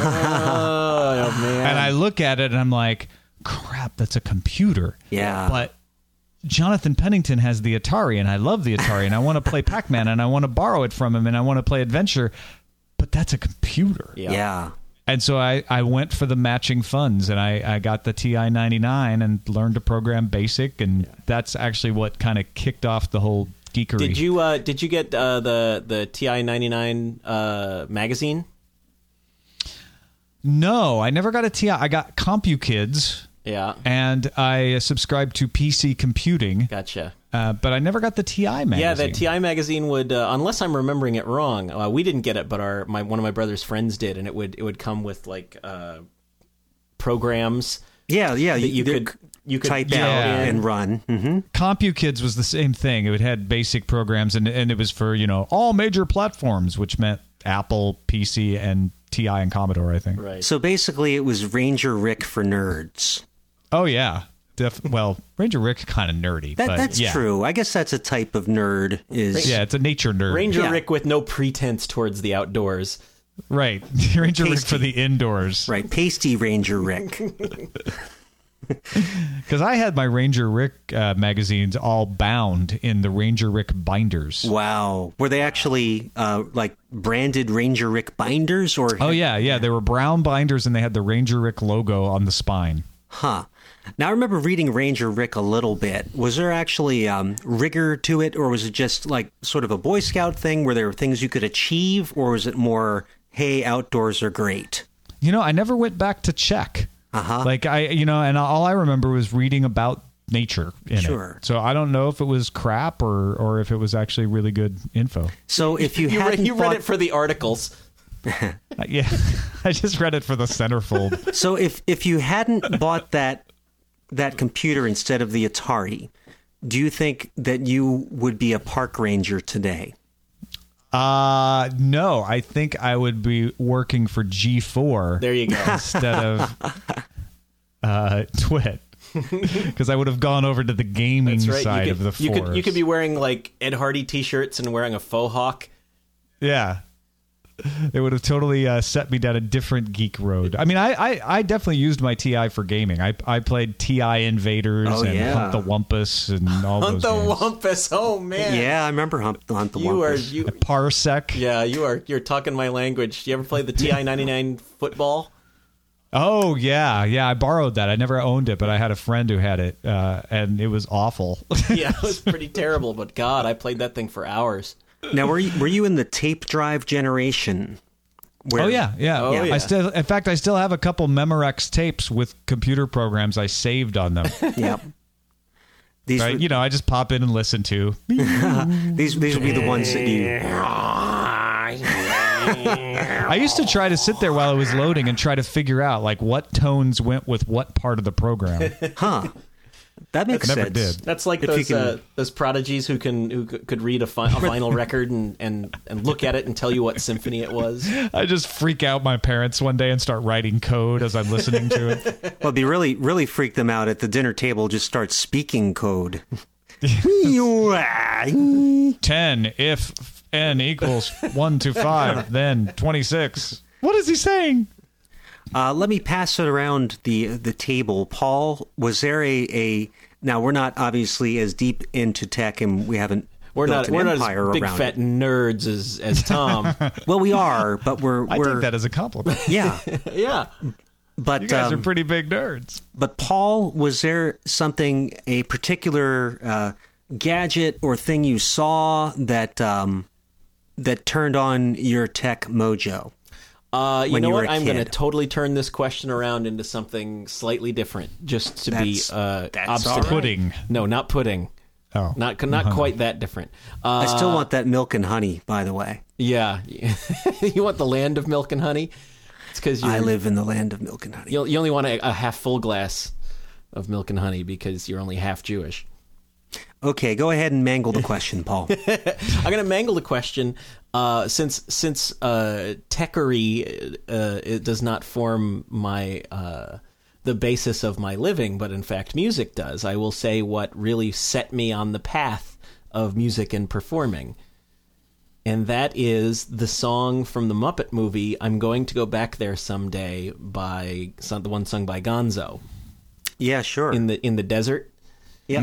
Speaker 4: man.
Speaker 2: And I look at it and I'm like, crap, that's a computer.
Speaker 3: Yeah.
Speaker 2: But Jonathan Pennington has the Atari, and I love the Atari, and I want to play Pac-Man, and I want to borrow it from him, and I want to play Adventure, but that's a computer.
Speaker 4: Yeah.
Speaker 3: yeah.
Speaker 2: And so I, I went for the matching funds, and I, I got the T I ninety-nine and learned to program BASIC, and that's actually what kind of kicked off the whole geekery.
Speaker 4: Did you uh, did you get uh, the the T I ninety-nine uh, magazine?
Speaker 2: No, I never got a T I. I got CompuKids.
Speaker 4: Yeah.
Speaker 2: And I subscribed to P C Computing.
Speaker 4: Gotcha.
Speaker 2: Uh, but I never got the T I magazine.
Speaker 4: Yeah, that T I magazine would, uh, unless I'm remembering it wrong, uh, we didn't get it, but our my one of my brother's friends did, and it would it would come with like uh, programs.
Speaker 3: Yeah, yeah.
Speaker 4: That you could you could
Speaker 3: type
Speaker 2: yeah.
Speaker 3: out and run. Mm-hmm.
Speaker 2: CompuKids was the same thing. It had basic programs, and and it was for, you know, all major platforms, which meant Apple, P C, and T I and Commodore, I think.
Speaker 4: Right.
Speaker 3: So basically, it was Ranger Rick for nerds.
Speaker 2: Oh yeah, Def- well, Ranger Rick kind of nerdy.
Speaker 3: That,
Speaker 2: but
Speaker 3: that's
Speaker 2: yeah.
Speaker 3: true. I guess that's a type of nerd. Is
Speaker 2: Yeah, it's a nature nerd.
Speaker 4: Ranger
Speaker 3: Yeah.
Speaker 4: Rick with no pretense towards the outdoors.
Speaker 2: Right. Ranger Rick
Speaker 3: Pasty.
Speaker 2: for the indoors.
Speaker 3: right, pasty Ranger Rick.
Speaker 2: Because I had my Ranger Rick uh, magazines all bound in the Ranger Rick binders.
Speaker 3: Wow. Were they actually uh, like branded Ranger Rick binders? Or
Speaker 2: Oh, yeah, yeah. They were brown binders, and they had the Ranger Rick logo on the spine.
Speaker 3: Huh. Now, I remember reading Ranger Rick a little bit. Was there actually um, rigor to it, or was it just like sort of a Boy Scout thing where there were things you could achieve, or was it more, hey, outdoors are great?
Speaker 2: You know, I never went back to check.
Speaker 3: Uh-huh.
Speaker 2: Like, I, you know, and all I remember was reading about nature in
Speaker 3: Sure.
Speaker 2: it. So I don't know if it was crap or, or if it was actually really good info.
Speaker 3: So if you,
Speaker 4: You, read,
Speaker 3: hadn't
Speaker 4: you read
Speaker 3: bought-
Speaker 4: it for the articles.
Speaker 2: Uh, yeah, I just read it for the centerfold.
Speaker 3: So if if you hadn't bought that that computer instead of the Atari, do you think that you would be a park ranger today?
Speaker 2: Uh, no, I think I would be working for G four
Speaker 4: There you go.
Speaker 2: instead of uh, Twit. Because I would have gone over to the gaming
Speaker 4: That's right.
Speaker 2: side
Speaker 4: you could,
Speaker 2: of the
Speaker 4: you
Speaker 2: force.
Speaker 4: could you could be wearing like Ed Hardy T-shirts and wearing a faux hawk.
Speaker 2: Yeah. It would have totally uh, set me down a different geek road. I mean, I, I, I definitely used my T I for gaming. I I played T I Invaders
Speaker 3: Oh,
Speaker 2: and
Speaker 3: yeah.
Speaker 2: Hunt the Wumpus and all
Speaker 4: Hunt
Speaker 2: those
Speaker 4: the
Speaker 2: games.
Speaker 4: Wumpus. Oh man.
Speaker 3: Yeah, I remember Hunt, Hunt the
Speaker 4: You are
Speaker 3: Wumpus.
Speaker 4: you.
Speaker 2: Parsec.
Speaker 4: Yeah, you are. You're talking my language. You ever play the T I ninety-nine football?
Speaker 2: Oh, yeah. Yeah, I borrowed that. I never owned it, but I had a friend who had it, uh, and it was awful.
Speaker 4: Yeah, it was pretty terrible. But God, I played that thing for hours.
Speaker 3: Now, were you, were you in the tape drive generation? Where,
Speaker 2: Oh, yeah, yeah.
Speaker 4: Oh, yeah.
Speaker 2: I still, in fact, I still have a couple Memorex tapes with computer programs I saved on them.
Speaker 3: Yep. These,
Speaker 2: Right?
Speaker 3: would,
Speaker 2: You know, I just pop in and listen to.
Speaker 3: these these would be the ones that you...
Speaker 2: I used to try to sit there while it was loading and try to figure out like what tones went with what part of the program.
Speaker 3: Huh. That makes
Speaker 2: Never
Speaker 3: sense.
Speaker 2: did.
Speaker 4: That's like
Speaker 3: If you
Speaker 4: those
Speaker 3: can-
Speaker 4: uh, those prodigies who can who c- could read a, fi- a vinyl record and, and, and look at it and tell you what symphony it was.
Speaker 2: I just freak out my parents one day and start writing code as I'm listening to it.
Speaker 3: Well, it'd be really, really freak them out at the dinner table, just start speaking code.
Speaker 2: ten if n equals one to five, then twenty-six. What is he saying?
Speaker 3: Uh, let me pass it around the the table. Paul, was there a, a now we're not obviously as deep into tech, and we haven't
Speaker 4: We're
Speaker 3: built
Speaker 4: not
Speaker 3: an
Speaker 4: we're not
Speaker 3: empire
Speaker 4: as big
Speaker 3: around
Speaker 4: fat
Speaker 3: it.
Speaker 4: nerds as as Tom.
Speaker 3: Well, we are, but we're
Speaker 2: I
Speaker 3: we're
Speaker 2: take that as a compliment.
Speaker 3: yeah.
Speaker 4: Yeah.
Speaker 3: But
Speaker 2: You guys
Speaker 3: um,
Speaker 2: are pretty big nerds.
Speaker 3: but Paul, was there something, a particular uh, gadget or thing you saw that um, that turned on your tech mojo?
Speaker 4: Uh, you
Speaker 3: When
Speaker 4: know
Speaker 3: you were
Speaker 4: what?
Speaker 3: a
Speaker 4: I'm going to
Speaker 3: kid.
Speaker 4: totally turn this question around into something slightly different, just to
Speaker 3: That's-
Speaker 4: be uh,
Speaker 3: that's
Speaker 4: obstinate.
Speaker 3: all right.
Speaker 2: Pudding.
Speaker 4: No, not pudding.
Speaker 2: Oh.
Speaker 4: Not not quite that different. Uh,
Speaker 3: I still want that milk and honey, by the way.
Speaker 4: Yeah, you want the land of milk and honey? It's because
Speaker 3: I live in the land of milk and honey.
Speaker 4: You you only want a, a half full glass of milk and honey because you're only half Jewish.
Speaker 3: Okay, go ahead and mangle the question, Paul.
Speaker 4: I'm going to mangle the question uh, since since uh, techery uh, it does not form my uh, the basis of my living, but in fact music does. I will say what really set me on the path of music and performing, and that is the song from the Muppet movie "I'm Going to Go Back There Someday" by some, the one sung by Gonzo
Speaker 3: Yeah, sure.
Speaker 4: in the in the desert.
Speaker 3: Yep.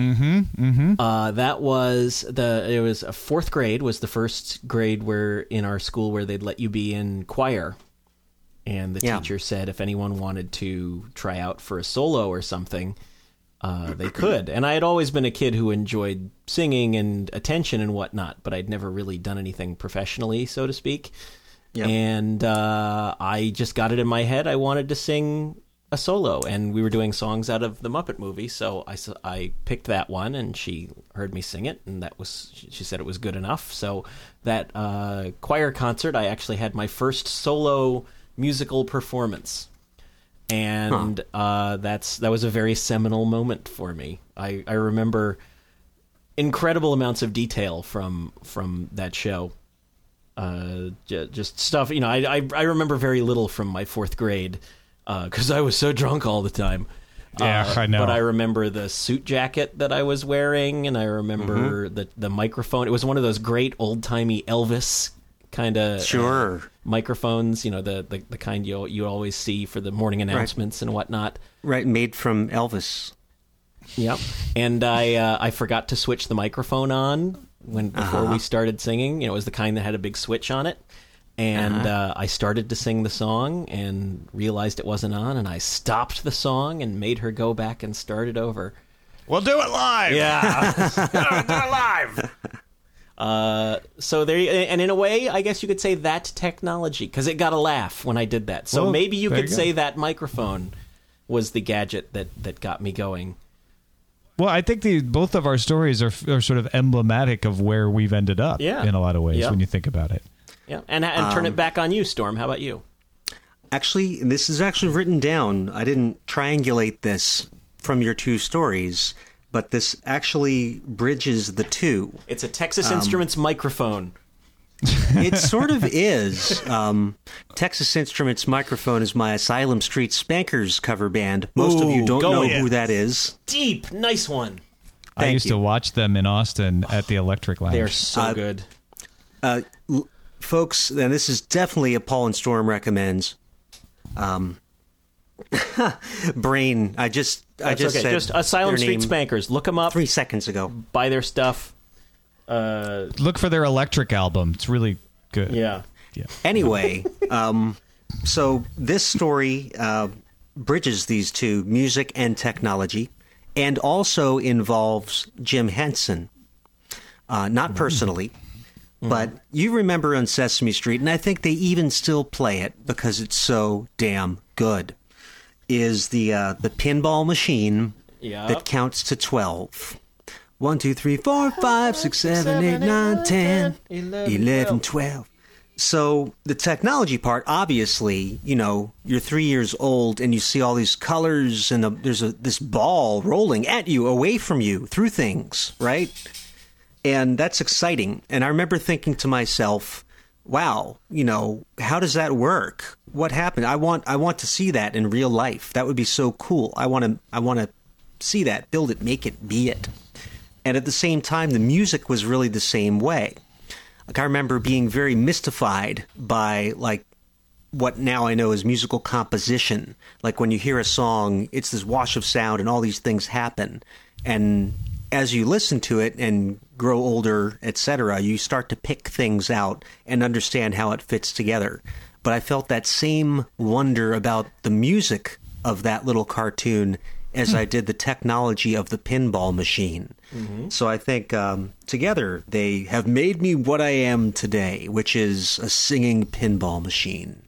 Speaker 4: Uh, that was the it was a fourth grade was the first grade where in our school where they'd let you be in choir, and the
Speaker 3: Yeah.
Speaker 4: teacher said if anyone wanted to try out for a solo or something, uh, they could. And I had always been a kid who enjoyed singing and attention and whatnot, but I'd never really done anything professionally, so to speak.
Speaker 3: Yep.
Speaker 4: And uh, I just got it in my head. I wanted to sing a solo, and we were doing songs out of the Muppet movie, so I, s- I picked that one, and she heard me sing it, and that was she she said it was good enough. So that uh, choir concert, I actually had my first solo musical performance, and uh, that's that was a very seminal moment for me. I, I remember incredible amounts of detail from from that show. Uh, j- just stuff, you know. I, I I remember very little from my fourth grade. Because I was so drunk all the time.
Speaker 2: Yeah,
Speaker 4: Uh,
Speaker 2: I know.
Speaker 4: But I remember the suit jacket that I was wearing, and I remember
Speaker 2: Mm-hmm.
Speaker 4: the the microphone. It was one of those great old timey Elvis kind of
Speaker 3: Sure.
Speaker 4: uh, microphones, you know, the, the, the kind you you always see for the morning announcements and whatnot.
Speaker 3: Right, made from Elvis.
Speaker 4: Yep. And I uh, I forgot to switch the microphone on when before
Speaker 3: Uh-huh.
Speaker 4: we started singing. You know, it was the kind that had a big switch on it. And
Speaker 3: Uh-huh.
Speaker 4: uh, I started to sing the song and realized it wasn't on, and I stopped the song and made her go back and start it over.
Speaker 2: We'll do it live.
Speaker 4: Yeah. Do it live. Uh, so there, and in a way, I guess you could say that technology, because it got a laugh when I did that. So
Speaker 2: Well,
Speaker 4: maybe you
Speaker 2: there
Speaker 4: could
Speaker 2: you
Speaker 4: say
Speaker 2: go.
Speaker 4: that microphone was the gadget that, that got me going.
Speaker 2: Well, I think the both of our stories are, are sort of emblematic of where we've ended up
Speaker 4: Yeah.
Speaker 2: in a lot of ways
Speaker 4: Yeah.
Speaker 2: when you think about it.
Speaker 4: Yeah, and and turn it back on you, Storm. How about you?
Speaker 3: Actually, this is actually written down. I didn't triangulate this from your two stories, but this actually bridges the two.
Speaker 4: It's a Texas Instruments microphone.
Speaker 3: It sort of is. Um, Texas Instruments Microphone is my Asylum Street Spankers cover band. Most of you
Speaker 4: Ooh,
Speaker 3: don't
Speaker 4: go
Speaker 3: know
Speaker 4: in.
Speaker 3: who that is.
Speaker 4: Deep, nice one.
Speaker 2: I
Speaker 3: Thank
Speaker 2: used
Speaker 3: you.
Speaker 2: to watch them in Austin at the Electric Lounge.
Speaker 4: They're so
Speaker 3: Uh,
Speaker 4: good.
Speaker 3: Uh, l- folks, and this is definitely a Paul and Storm recommends. Um, Brain, I just, I
Speaker 4: That's
Speaker 3: just
Speaker 4: okay.
Speaker 3: said
Speaker 4: Just Asylum
Speaker 3: their
Speaker 4: Street
Speaker 3: name
Speaker 4: Spankers. Look them up.
Speaker 3: three seconds ago.
Speaker 4: Buy their stuff. Uh,
Speaker 2: Look for their Electric album. It's really good.
Speaker 4: yeah.
Speaker 3: Anyway, um, so this story uh, bridges these two, music and technology, and also involves Jim Henson. Uh, not personally, but you remember on Sesame Street, and I think they even still play it because it's so damn good, is the uh, the pinball machine
Speaker 4: Yep.
Speaker 3: that counts to twelve. One, two, three, four, five, six, seven, eight, nine, ten, eleven, twelve. So the technology part, obviously, you know, you're three years old and you see all these colors and the, there's a, this ball rolling at you, away from you, through things, right? And that's exciting. And I remember thinking to myself, wow, you know, how does that work? What happened? I want I want to see that in real life. That would be so cool. I want to I want to see that, build it, make it, be it. And at the same time, the music was really the same way. Like, I remember being very mystified by, like, what now I know is musical composition. Like, when you hear a song, it's this wash of sound and all these things happen. And as you listen to it and grow older, et cetera, you start to pick things out and understand how it fits together. But I felt that same wonder about the music of that little cartoon as I did the technology of the pinball machine. Mm-hmm. So I think um, together they have made me what I am today, which is a singing pinball machine.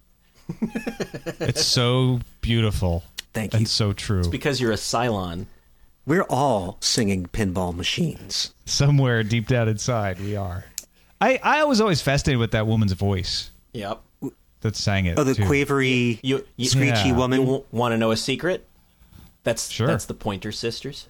Speaker 2: It's so beautiful.
Speaker 3: Thank you.
Speaker 2: And so true.
Speaker 4: Because you're a Cylon.
Speaker 3: We're all singing pinball machines.
Speaker 2: Somewhere deep down inside, we are. I, I was always fascinated with that woman's voice
Speaker 4: Yep.
Speaker 2: that sang it.
Speaker 3: Oh, the
Speaker 2: too.
Speaker 3: quavery,
Speaker 4: You, you,
Speaker 3: screechy
Speaker 2: Yeah.
Speaker 3: woman.
Speaker 4: You w- want to know a secret? That's
Speaker 2: Sure.
Speaker 4: that's the Pointer Sisters.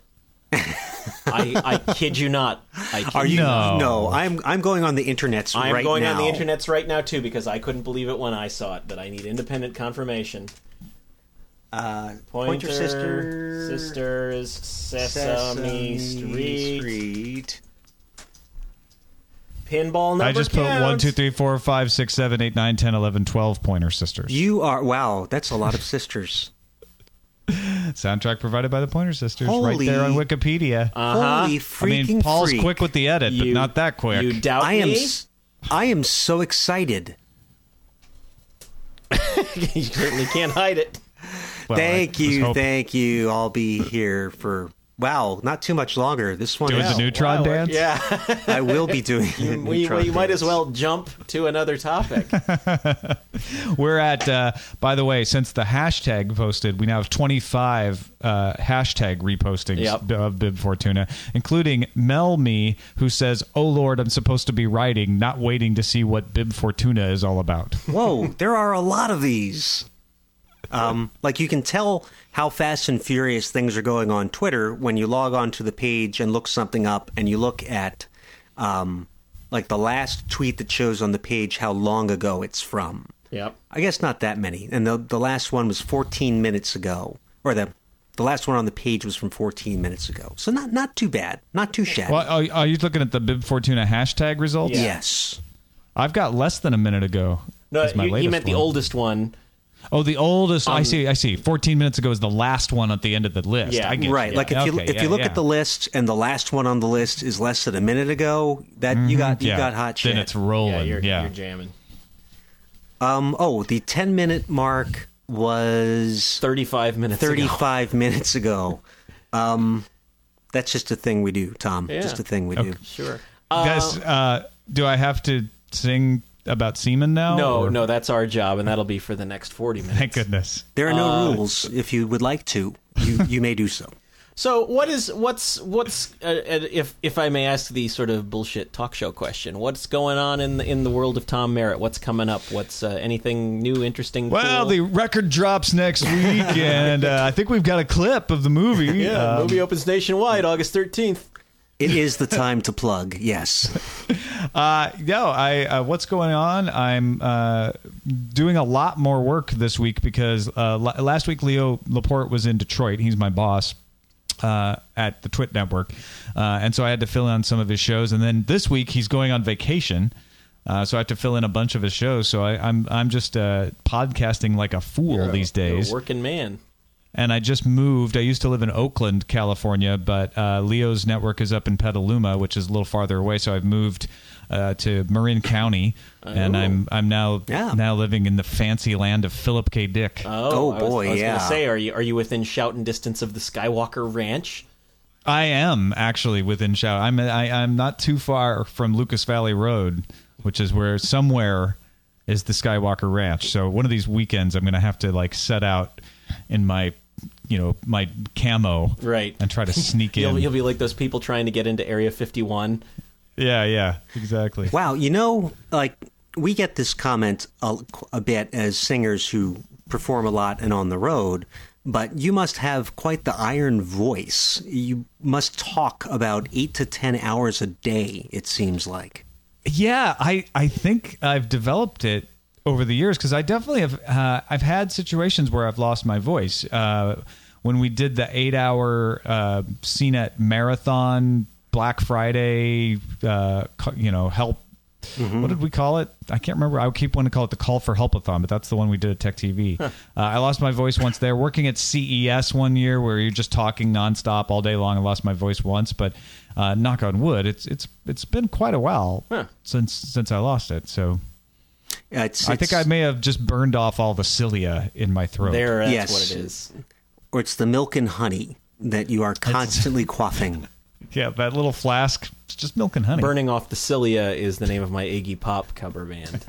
Speaker 4: I, I kid you not. I kid
Speaker 3: Are you?
Speaker 2: No.
Speaker 3: No, I'm I'm going on the internets
Speaker 4: I'm
Speaker 3: right
Speaker 4: going
Speaker 3: now.
Speaker 4: on the internets right now too because I couldn't believe it when I saw it, but I need independent confirmation.
Speaker 3: Uh,
Speaker 4: Pointer,
Speaker 3: Pointer Sister,
Speaker 4: Sisters, Sesame, Street,
Speaker 3: Street.
Speaker 4: Pinball number
Speaker 2: I just put
Speaker 4: counts.
Speaker 2: one, two, three, four, five, six, seven, eight, nine, ten, eleven, twelve Pointer Sisters.
Speaker 3: You are wow. That's a lot of sisters.
Speaker 2: Soundtrack provided by the Pointer Sisters, right
Speaker 3: Holy-
Speaker 2: there on Wikipedia.
Speaker 4: Uh-huh.
Speaker 3: Holy
Speaker 2: I
Speaker 3: freaking
Speaker 2: mean, Paul's
Speaker 3: freak.
Speaker 2: quick with the edit, but
Speaker 4: You-
Speaker 2: not that quick.
Speaker 4: You doubt
Speaker 3: I am
Speaker 4: me?
Speaker 3: s- I am so excited.
Speaker 4: You certainly can't hide it.
Speaker 2: Well, I
Speaker 3: thank
Speaker 2: was
Speaker 3: you,
Speaker 2: hoping-
Speaker 3: thank you. I'll be here for wow, not too much longer. This one
Speaker 2: Doing
Speaker 3: is,
Speaker 2: the neutron
Speaker 4: Wow,
Speaker 2: dance?
Speaker 4: Yeah.
Speaker 3: I will be doing the
Speaker 4: we,
Speaker 3: neutron
Speaker 4: we, you might
Speaker 3: dance.
Speaker 4: as well jump to another topic.
Speaker 2: We're at, uh, by the way, since the hashtag posted, we now have twenty-five uh, hashtag repostings
Speaker 4: Yep.
Speaker 2: of Bib Fortuna, including Mel Me, who says, "Oh Lord, I'm supposed to be writing, not waiting to see what Bib Fortuna is all about."
Speaker 3: Whoa, there are a lot of these. Um, like you can tell how fast and furious things are going on Twitter when you log on to the page and look something up and you look at um, like the last tweet that shows on the page how long ago it's from.
Speaker 4: Yep.
Speaker 3: I guess not that many. And the the last one was fourteen minutes ago. Or the the last one on the page was from fourteen minutes ago. So not not too bad. Not too shabby.
Speaker 2: Well, are, are you looking at the Bib Fortuna hashtag results?
Speaker 4: Yeah.
Speaker 3: Yes.
Speaker 2: I've got less than a minute ago.
Speaker 4: No,
Speaker 2: as my
Speaker 4: you, you
Speaker 2: latest
Speaker 4: meant the
Speaker 2: one.
Speaker 4: oldest one.
Speaker 2: Oh, the oldest.
Speaker 4: Um,
Speaker 2: I see. I see. Fourteen minutes ago is the last one at the end of the list.
Speaker 4: Yeah.
Speaker 2: I get
Speaker 3: Right,
Speaker 2: you.
Speaker 3: like if you
Speaker 2: Okay,
Speaker 3: if
Speaker 2: yeah,
Speaker 3: you look
Speaker 2: yeah.
Speaker 3: at the list and the last one on the list is less than a minute ago, that you got you
Speaker 2: yeah,
Speaker 3: got hot shit.
Speaker 2: then it's rolling.
Speaker 4: Yeah,
Speaker 2: Yeah,
Speaker 4: you're, you're jamming.
Speaker 3: Um. Oh, the ten minute mark was
Speaker 4: thirty-five minutes ago.
Speaker 3: thirty-five minutes ago. Um, that's just a thing we do, Tom.
Speaker 4: Yeah.
Speaker 3: Just a thing we
Speaker 2: Okay.
Speaker 3: do.
Speaker 4: Sure.
Speaker 2: Guys,
Speaker 4: Uh,
Speaker 2: uh, do I have to sing about semen now?
Speaker 4: no,
Speaker 2: or-
Speaker 4: no, that's our job, and that'll be for the next forty minutes.
Speaker 2: Thank goodness.
Speaker 3: There are no
Speaker 4: Uh,
Speaker 3: rules. If you would like to, you you may do so.
Speaker 4: So, what is what's what's uh, uh, if if I may ask the sort of bullshit talk show question? What's going on in the, in the world of Tom Merritt? What's coming up? What's uh, anything new, interesting?
Speaker 2: Well,
Speaker 4: cool?
Speaker 2: the record drops next week, and uh, I think we've got a clip of the movie.
Speaker 4: yeah,
Speaker 2: Um,
Speaker 4: movie opens nationwide August thirteenth.
Speaker 3: It is the time to plug. Yes.
Speaker 2: Uh, no, I. Uh, what's going on? I'm uh, doing a lot more work this week because uh, l- last week Leo Laporte was in Detroit. He's my boss uh, at the Twit Network, uh, and so I had to fill in on some of his shows. And then this week he's going on vacation, uh, so I have to fill in a bunch of his shows. So I, I'm I'm just uh, podcasting like a fool
Speaker 4: You're a-
Speaker 2: these
Speaker 4: you're a
Speaker 2: days.
Speaker 4: working man.
Speaker 2: And I just moved. I used to live in Oakland, California, but uh, Leo's network is up in Petaluma, which is a little farther away. So I've moved uh, to Marin County, and
Speaker 4: Oh.
Speaker 2: I'm I'm now
Speaker 3: Yeah.
Speaker 2: now living in the fancy land of Philip K. Dick.
Speaker 4: Oh,
Speaker 3: Oh,
Speaker 4: I was,
Speaker 3: boy,
Speaker 4: I was
Speaker 3: yeah.
Speaker 4: gonna say, are you are you within shouting distance of the Skywalker Ranch?
Speaker 2: I am actually within shout. I'm I, I'm not too far from Lucas Valley Road, which is where somewhere is the Skywalker Ranch. So one of these weekends, I'm going to have to like set out in my, you know, my camo,
Speaker 4: Right.
Speaker 2: and try to sneak in.
Speaker 4: You'll, you'll be like those people trying to get into Area fifty-one.
Speaker 2: Yeah, yeah, exactly.
Speaker 3: Wow. You know, like we get this comment a, a bit as singers who perform a lot and on the road. But you must have quite the iron voice. You must talk about eight to ten hours a day, it seems like.
Speaker 2: Yeah, I, I think I've developed it over the years because I definitely have. Uh, I've had situations where I've lost my voice. Uh, when we did the eight-hour uh, C net marathon, Black Friday, uh, co- you know, help. What did we call it? I can't remember. I keep wanting to call it the Call for Helpathon, but that's the one we did at Tech T V. Uh, I lost my voice once there. Working at C E S one year where you're just talking nonstop all day long. I lost my voice once, but uh, knock on wood, it's it's it's been quite a while
Speaker 4: Huh.
Speaker 2: since since I lost it. So
Speaker 3: It's,
Speaker 2: I think
Speaker 3: it's-
Speaker 2: I may have just burned off all the cilia in my throat.
Speaker 4: There, that's
Speaker 3: Yes.
Speaker 4: what it is.
Speaker 3: Or it's the milk and honey that you are constantly quaffing.
Speaker 2: Yeah, that little flask, it's just milk and honey.
Speaker 4: Burning Off the Cilia is the name of my Iggy Pop cover band.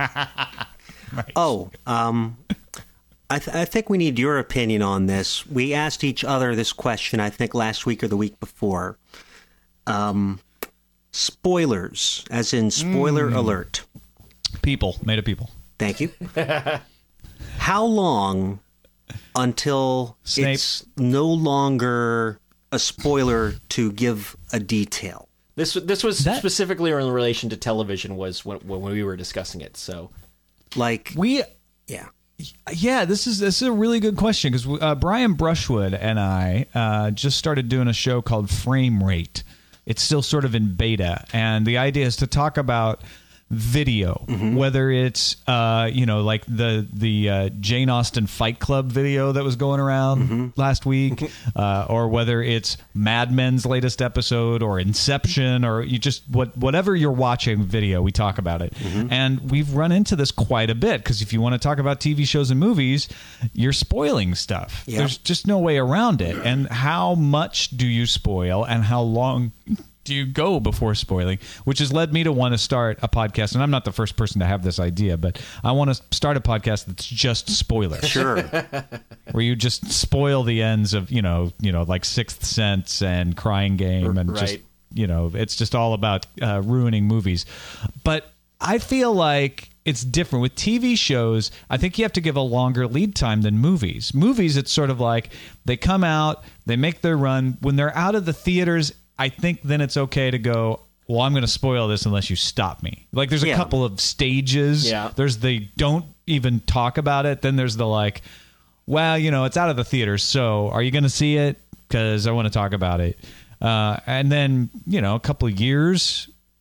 Speaker 3: Oh, um, I, th- I think we need your opinion on this. We asked each other this question, I think, last week or the week before. Um, spoilers, as in spoiler alert.
Speaker 2: People made of people.
Speaker 3: Thank you. How long until
Speaker 2: Snape.
Speaker 3: it's no longer a spoiler to give a detail?
Speaker 4: This this was
Speaker 2: That-
Speaker 4: specifically in relation to television was when, when we were discussing it. So
Speaker 3: Like,
Speaker 2: We
Speaker 3: yeah.
Speaker 2: Yeah, this is this is a really good question because uh, Brian Brushwood and I uh, just started doing a show called Frame Rate. It's still sort of in beta, and the idea is to talk about video, whether it's uh, you know like the the uh, Jane Austen Fight Club video that was going around last week, uh, or whether it's Mad Men's latest episode or Inception, or you just what whatever you're watching video, we talk about it, and we've run into this quite a bit because if you want to talk about T V shows and movies, you're spoiling stuff.
Speaker 3: Yeah.
Speaker 2: There's just no way around it, and how much do you spoil, and how long do you go before spoiling, which has led me to want to start a podcast. And I'm not the first person to have this idea, but I want to start a podcast that's just spoilers,
Speaker 3: Sure.
Speaker 2: where you just spoil the ends of, you know, you know, like Sixth Sense and Crying Game, and just,
Speaker 4: Right.
Speaker 2: you know, it's just all about uh, ruining movies. But I feel like it's different with T V shows. I think you have to give a longer lead time than movies. Movies, it's sort of like they come out, they make their run. When they're out of the theaters, I think then it's okay to go, well, I'm going to spoil this unless you stop me. Like there's a
Speaker 3: Yeah.
Speaker 2: couple of stages.
Speaker 4: Yeah.
Speaker 2: There's the don't even talk about it. Then there's the like, well, you know, it's out of the theaters. So are you going to see it? Because I want to talk about it. Uh, and then, you know, a couple of years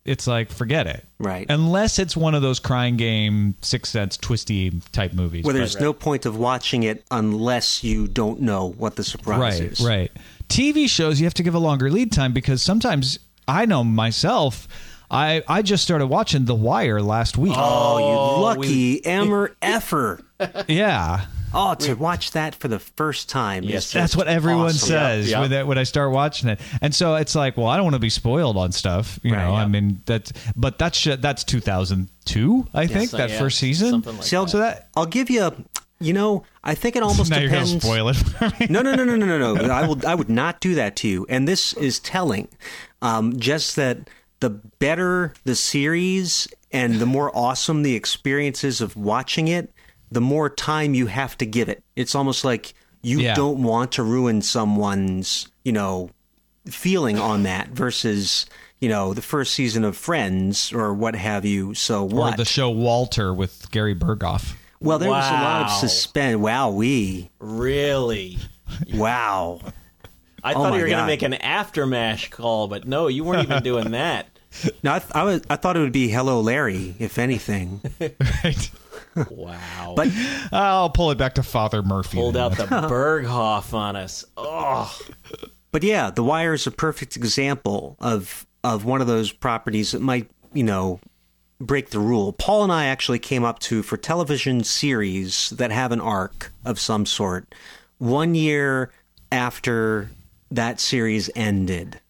Speaker 2: it's like, forget it.
Speaker 3: Right.
Speaker 2: Unless it's one of those crying game, Sixth Sense, twisty type movies.
Speaker 3: Where there's
Speaker 2: But-
Speaker 3: no point of watching it unless you don't know what the surprise
Speaker 2: right,
Speaker 3: is.
Speaker 2: right. T V shows, you have to give a longer lead time because sometimes I know myself, I, I just started watching The Wire last week.
Speaker 3: Oh, you
Speaker 4: Oh,
Speaker 3: lucky emmer effer.
Speaker 2: Yeah.
Speaker 3: Oh, to watch that for the first time.
Speaker 4: Yes,
Speaker 3: is
Speaker 2: That's
Speaker 3: just
Speaker 2: what everyone
Speaker 3: awesome.
Speaker 2: says
Speaker 4: Yeah, yeah.
Speaker 2: When, I, when I start watching it. And so it's like, well, I don't want to be spoiled on stuff, you
Speaker 3: Right,
Speaker 2: know.
Speaker 3: yeah.
Speaker 2: I mean, that's but that's sh- that's two thousand two, I think,
Speaker 4: so,
Speaker 2: that
Speaker 4: yeah,
Speaker 2: first season.
Speaker 4: something like
Speaker 3: See, I'll,
Speaker 2: So that
Speaker 3: I'll give you a, you know, I think it almost
Speaker 2: now
Speaker 3: depends.
Speaker 2: you're going to spoil it for me.
Speaker 3: No, no, no, no, no, no, no. I will. I would not do that to you. And this is telling. Um, just that the better the series and the more awesome the experiences of watching it, the more time you have to give it. It's almost like you
Speaker 2: Yeah.
Speaker 3: don't want to ruin someone's, you know, feeling on that versus, you know, the first season of Friends or what have you. So
Speaker 2: Or
Speaker 3: what?
Speaker 2: the show Walter with Gary Berghoff.
Speaker 3: well, there was a lot of
Speaker 4: Wow.
Speaker 3: suspense. Wow, we.
Speaker 4: Really?
Speaker 3: Wow.
Speaker 4: I
Speaker 3: Oh
Speaker 4: thought
Speaker 3: my
Speaker 4: you were going
Speaker 3: God.
Speaker 4: to make an aftermash call, but no, you weren't even doing that.
Speaker 3: No, I, th- I, was, I thought it would be Hello Larry, if anything.
Speaker 2: Right.
Speaker 4: Wow.
Speaker 3: But
Speaker 2: I'll pull it back to Father Murphy.
Speaker 4: Pulled
Speaker 2: then.
Speaker 4: out the Berghoff on us. Oh,
Speaker 3: but yeah, The Wire is a perfect example of of one of those properties that might, you know, break the rule. Paul and I actually came up to, for television series that have an arc of some sort, one year after that series ended,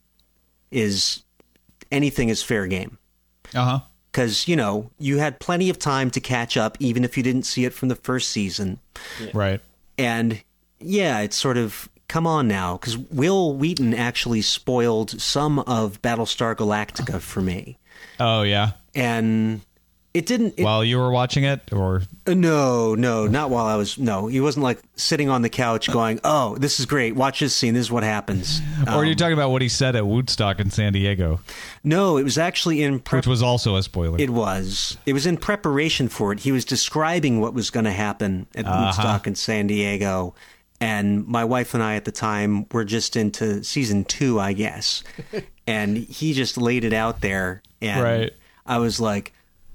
Speaker 3: is anything is fair game.
Speaker 2: Uh-huh.
Speaker 3: Because, you know, you had plenty of time to catch up, even if you didn't see it from the first season.
Speaker 2: Right.
Speaker 3: And yeah, it's sort of, come on now, because Will Wheaton actually spoiled some of Battlestar Galactica for me.
Speaker 2: Oh, yeah.
Speaker 3: And it didn't... It,
Speaker 2: While you were watching it, or...
Speaker 3: no, no, not while I was... No, he wasn't like sitting on the couch going, oh, this is great, watch this scene, this is what happens.
Speaker 2: Or are you
Speaker 3: Um,
Speaker 2: talking about what he said at Woodstock in San Diego,
Speaker 3: No, it was actually in... Prep-
Speaker 2: which was also a spoiler.
Speaker 3: It was. It was in preparation for it. He was describing what was going to happen at
Speaker 2: Uh-huh.
Speaker 3: Woodstock in San Diego. And my wife and I at the time were just into season two, I guess. And he just laid it out there. And
Speaker 2: Right.
Speaker 3: I was like,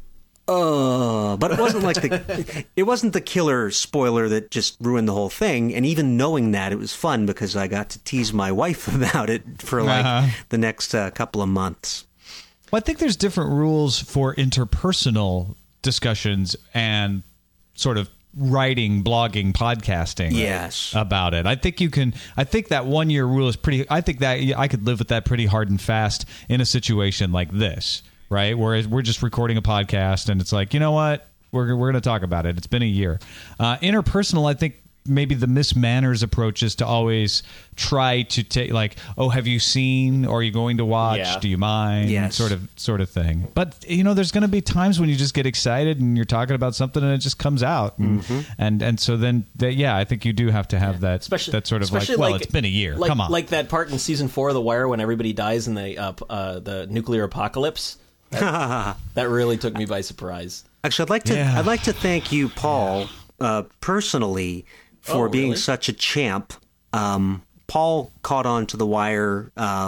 Speaker 3: oh, but it wasn't like the, it wasn't the killer spoiler that just ruined the whole thing. And even knowing that, it was fun because I got to tease my wife about it for like
Speaker 2: Uh-huh.
Speaker 3: the next uh, couple of months.
Speaker 2: Well, I think there's different rules for interpersonal discussions and sort of writing, blogging, podcasting.
Speaker 3: Yes.
Speaker 2: About it. I think you can. I think that one year rule is pretty. I think that I could live with that pretty hard and fast in a situation like this, right? Whereas we're just recording a podcast and it's like, you know what, we're we're going to talk about it. It's been a year. Uh, interpersonal, I think. Maybe the Miss Manners approach is to always try to take, like, oh, have you seen, or are you going to watch?
Speaker 4: Yeah.
Speaker 2: Do you mind?
Speaker 3: Yes.
Speaker 2: Sort of, sort of thing. But you know, there's going to be times when you just get excited and you're talking about something and it just comes out, and
Speaker 3: Mm-hmm.
Speaker 2: and, and so then, that, yeah, I think you do have to have that,
Speaker 4: especially
Speaker 2: that sort of like,
Speaker 4: especially
Speaker 2: well,
Speaker 4: like-
Speaker 2: it's been a year.
Speaker 4: Like,
Speaker 2: Come on,
Speaker 4: like that part in season four of The Wire when everybody dies in the uh, p- uh, the nuclear apocalypse. That, that really took me by surprise.
Speaker 3: Actually, I'd like to.
Speaker 2: Yeah.
Speaker 3: I'd like to thank you, Paul, uh, personally, for
Speaker 4: Oh,
Speaker 3: being
Speaker 4: really?
Speaker 3: such a champ. Um, Paul caught on to The Wire, uh,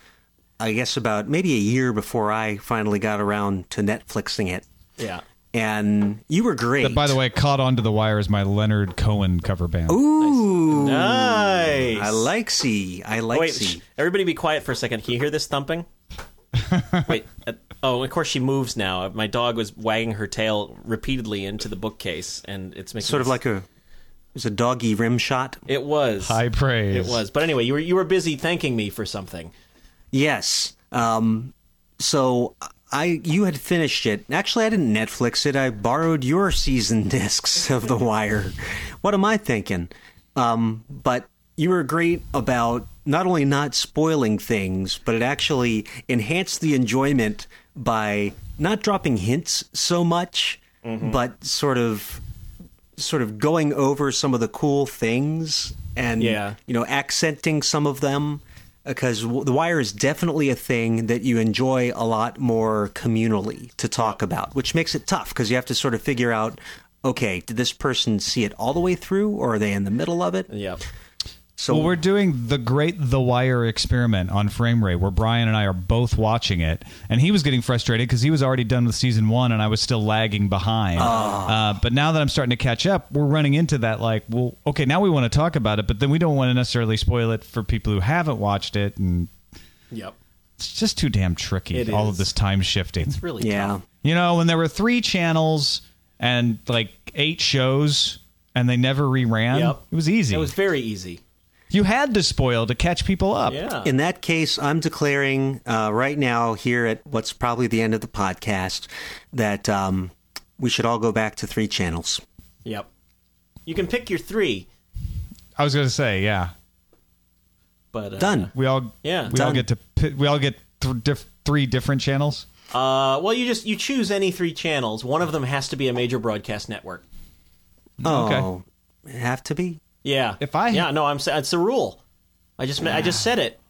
Speaker 3: I guess, about maybe a year before I finally got around to Netflixing it,
Speaker 4: Yeah.
Speaker 3: and you were great.
Speaker 2: By the way, Caught Onto the Wire is my Leonard Cohen cover band.
Speaker 3: ooh,
Speaker 4: Nice.
Speaker 3: I like see. I like
Speaker 4: Wait,
Speaker 3: see.
Speaker 4: shh, everybody be quiet for a second. Can you hear this thumping? Wait. Uh, oh, of course she moves now. My dog was wagging her tail repeatedly into the bookcase, and it's making
Speaker 3: Sort of
Speaker 4: this-
Speaker 3: like a. It was a doggy rim shot.
Speaker 4: It was.
Speaker 2: High praise.
Speaker 4: It was. But anyway, you were you were busy thanking me for something.
Speaker 3: Yes. Um, so I, you had finished it. Actually, I didn't Netflix it. I borrowed your season discs of The Wire. What am I thinking? Um, but you were great about not only not spoiling things, but it actually enhanced the enjoyment by not dropping hints so much, but sort of sort of going over some of the cool things and
Speaker 4: Yeah.
Speaker 3: you know, accenting some of them, because The Wire is definitely a thing that you enjoy a lot more communally to talk about, which makes it tough because you have to sort of figure out, okay, did this person see it all the way through, or are they in the middle of it?
Speaker 4: Yeah.
Speaker 3: So
Speaker 2: well, we're doing the great The Wire experiment on frame rate, where Brian and I are both watching it, and he was getting frustrated because he was already done with season one, and I was still lagging behind.
Speaker 3: Oh.
Speaker 2: Uh, but now that I'm starting to catch up, we're running into that like, well, okay, now we want to talk about it, but then we don't want to necessarily spoil it for people who haven't watched it, and
Speaker 4: Yep.
Speaker 2: it's just too damn tricky.
Speaker 4: It
Speaker 2: all
Speaker 4: is.
Speaker 2: of this time shifting.
Speaker 4: It's really
Speaker 3: yeah.
Speaker 4: tough.
Speaker 2: You know, when there were three channels and like eight shows, and they never reran,
Speaker 4: Yep.
Speaker 2: it was easy.
Speaker 4: It was very easy.
Speaker 2: You had to spoil to catch people up.
Speaker 4: Yeah.
Speaker 3: In that case, I'm declaring uh, right now here at what's probably the end of the podcast that um, we should all go back to three channels.
Speaker 4: Yep. You can pick your three,
Speaker 2: I was going to say, yeah.
Speaker 4: but uh,
Speaker 3: Done.
Speaker 2: We all
Speaker 4: Yeah.
Speaker 2: we all
Speaker 3: Done.
Speaker 2: get to pi- we all get th- diff- three different channels.
Speaker 4: Uh, well, you just you choose any three channels. One of them has to be a major broadcast network.
Speaker 3: Oh, have to be?
Speaker 4: Yeah.
Speaker 2: If I-
Speaker 4: yeah, no, I'm sa- it's a rule. I just I just said it.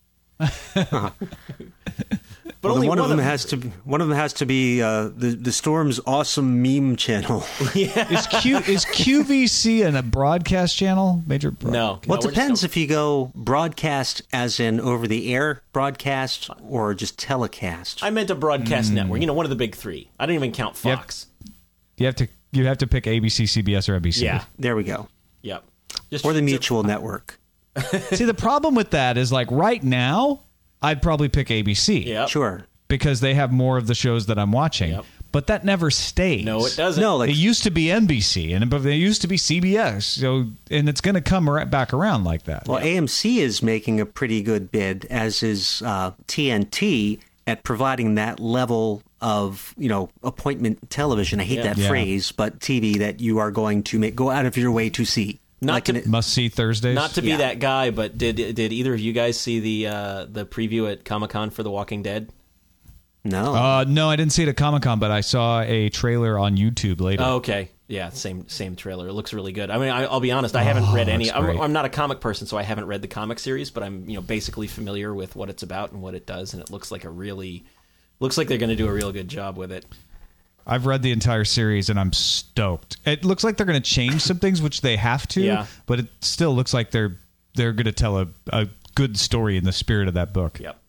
Speaker 4: But
Speaker 3: Well,
Speaker 4: only
Speaker 3: then one, of them has to be, one of them has to be uh, the the Storm's awesome meme channel.
Speaker 2: Is Q is Q V C an, a broadcast channel? Major broad-
Speaker 4: No.
Speaker 3: Well,
Speaker 4: no,
Speaker 3: it depends if you go broadcast as in over the air broadcast or just telecast.
Speaker 4: I meant a broadcast network. You know, one of the big three. I didn't even count
Speaker 2: Yep.
Speaker 4: Fox.
Speaker 2: You have to you have to pick A B C, C B S, or N B C.
Speaker 4: Yeah.
Speaker 3: There we go.
Speaker 4: Yep. Just
Speaker 3: Or the mutual network.
Speaker 2: See, the problem with that is like right now, I'd probably pick A B C.
Speaker 4: Yep.
Speaker 3: Sure.
Speaker 2: Because they have more of the shows that I'm watching.
Speaker 4: Yep.
Speaker 2: But that never stays.
Speaker 4: No, it doesn't.
Speaker 3: No, like
Speaker 2: It used to be N B C, and but it used to be C B S. So, and it's going to come right back around like that.
Speaker 3: well, A M C is making a pretty good bid, as is uh, T N T, at providing that level of, you know, appointment television. I hate
Speaker 4: Yeah.
Speaker 3: that
Speaker 2: Yeah.
Speaker 3: phrase, but T V that you are going to make go out of your way to see.
Speaker 4: Not
Speaker 3: like
Speaker 4: to-
Speaker 3: an-
Speaker 2: Must see Thursdays.
Speaker 4: Not to be
Speaker 3: Yeah.
Speaker 4: that guy, but did did either of you guys see the uh, the preview at Comic Con for The Walking Dead?
Speaker 3: no.
Speaker 2: Uh, no, I didn't see it at Comic Con, but I saw a trailer on YouTube later.
Speaker 4: Oh, okay. Yeah, same same trailer. It looks really good. I mean, I, I'll be honest. I haven't read any.
Speaker 2: looks
Speaker 4: I'm,
Speaker 2: great.
Speaker 4: I'm not a comic person, so I haven't read the comic series. But I'm you know basically familiar with what it's about and what it does, and it looks like a really looks like they're going to do a real good job with it.
Speaker 2: I've read the entire series, and I'm stoked. It looks like they're going to change some things, which they have to.
Speaker 4: Yeah.
Speaker 2: But it still looks like they're they're going to tell a, a good story in the spirit of that book.
Speaker 4: Yep.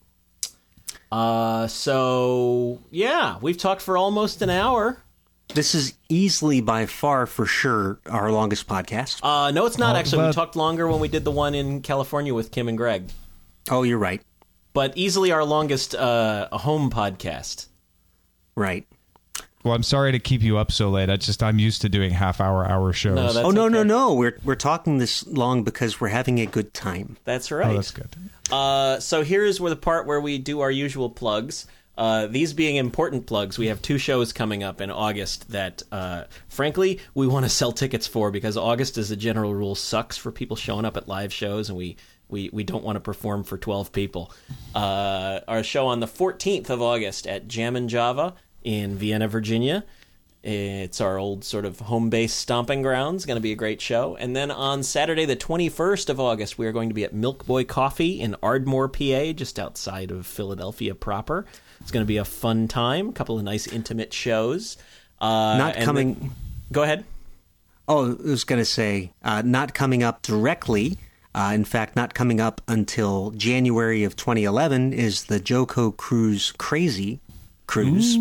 Speaker 4: Uh, so yeah, we've talked for almost an hour.
Speaker 3: This is easily, by far, for sure, our longest podcast.
Speaker 4: Uh, no, it's not
Speaker 2: Oh,
Speaker 4: actually. We
Speaker 2: but-
Speaker 4: talked longer when we did the one in California with Kim and Greg,
Speaker 3: Oh, you're right.
Speaker 4: but easily our longest uh, home podcast.
Speaker 3: Right.
Speaker 2: Well, I'm sorry to keep you up so late. I just I'm used to doing half hour hour shows.
Speaker 4: No, that's
Speaker 3: oh, no, no,
Speaker 4: okay.
Speaker 3: no. We're, we're talking this long because we're having a good time.
Speaker 4: That's right.
Speaker 2: oh, that's good.
Speaker 4: Uh, so here's where the part where we do our usual plugs. Uh, these being important plugs, we have two shows coming up in August that, uh, frankly, we want to sell tickets for because August, as a general rule, sucks for people showing up at live shows, and we, we, we don't want to perform for twelve people. Uh, our show on the fourteenth of August at Jammin' Java in Vienna, Virginia. It's our old sort of home base stomping grounds. Going to be a great show. And then on Saturday, the twenty-first of August, we are going to be at Milk Boy Coffee in Ardmore, P A, just outside of Philadelphia proper. It's going to be a fun time. A couple of nice intimate shows. Uh,
Speaker 3: Not
Speaker 4: and
Speaker 3: coming.
Speaker 4: then- go ahead.
Speaker 3: Oh, I was going to say, uh, not coming up directly. Uh, in fact, not coming up until January of twenty eleven is the Joko Cruise Crazy Cruise.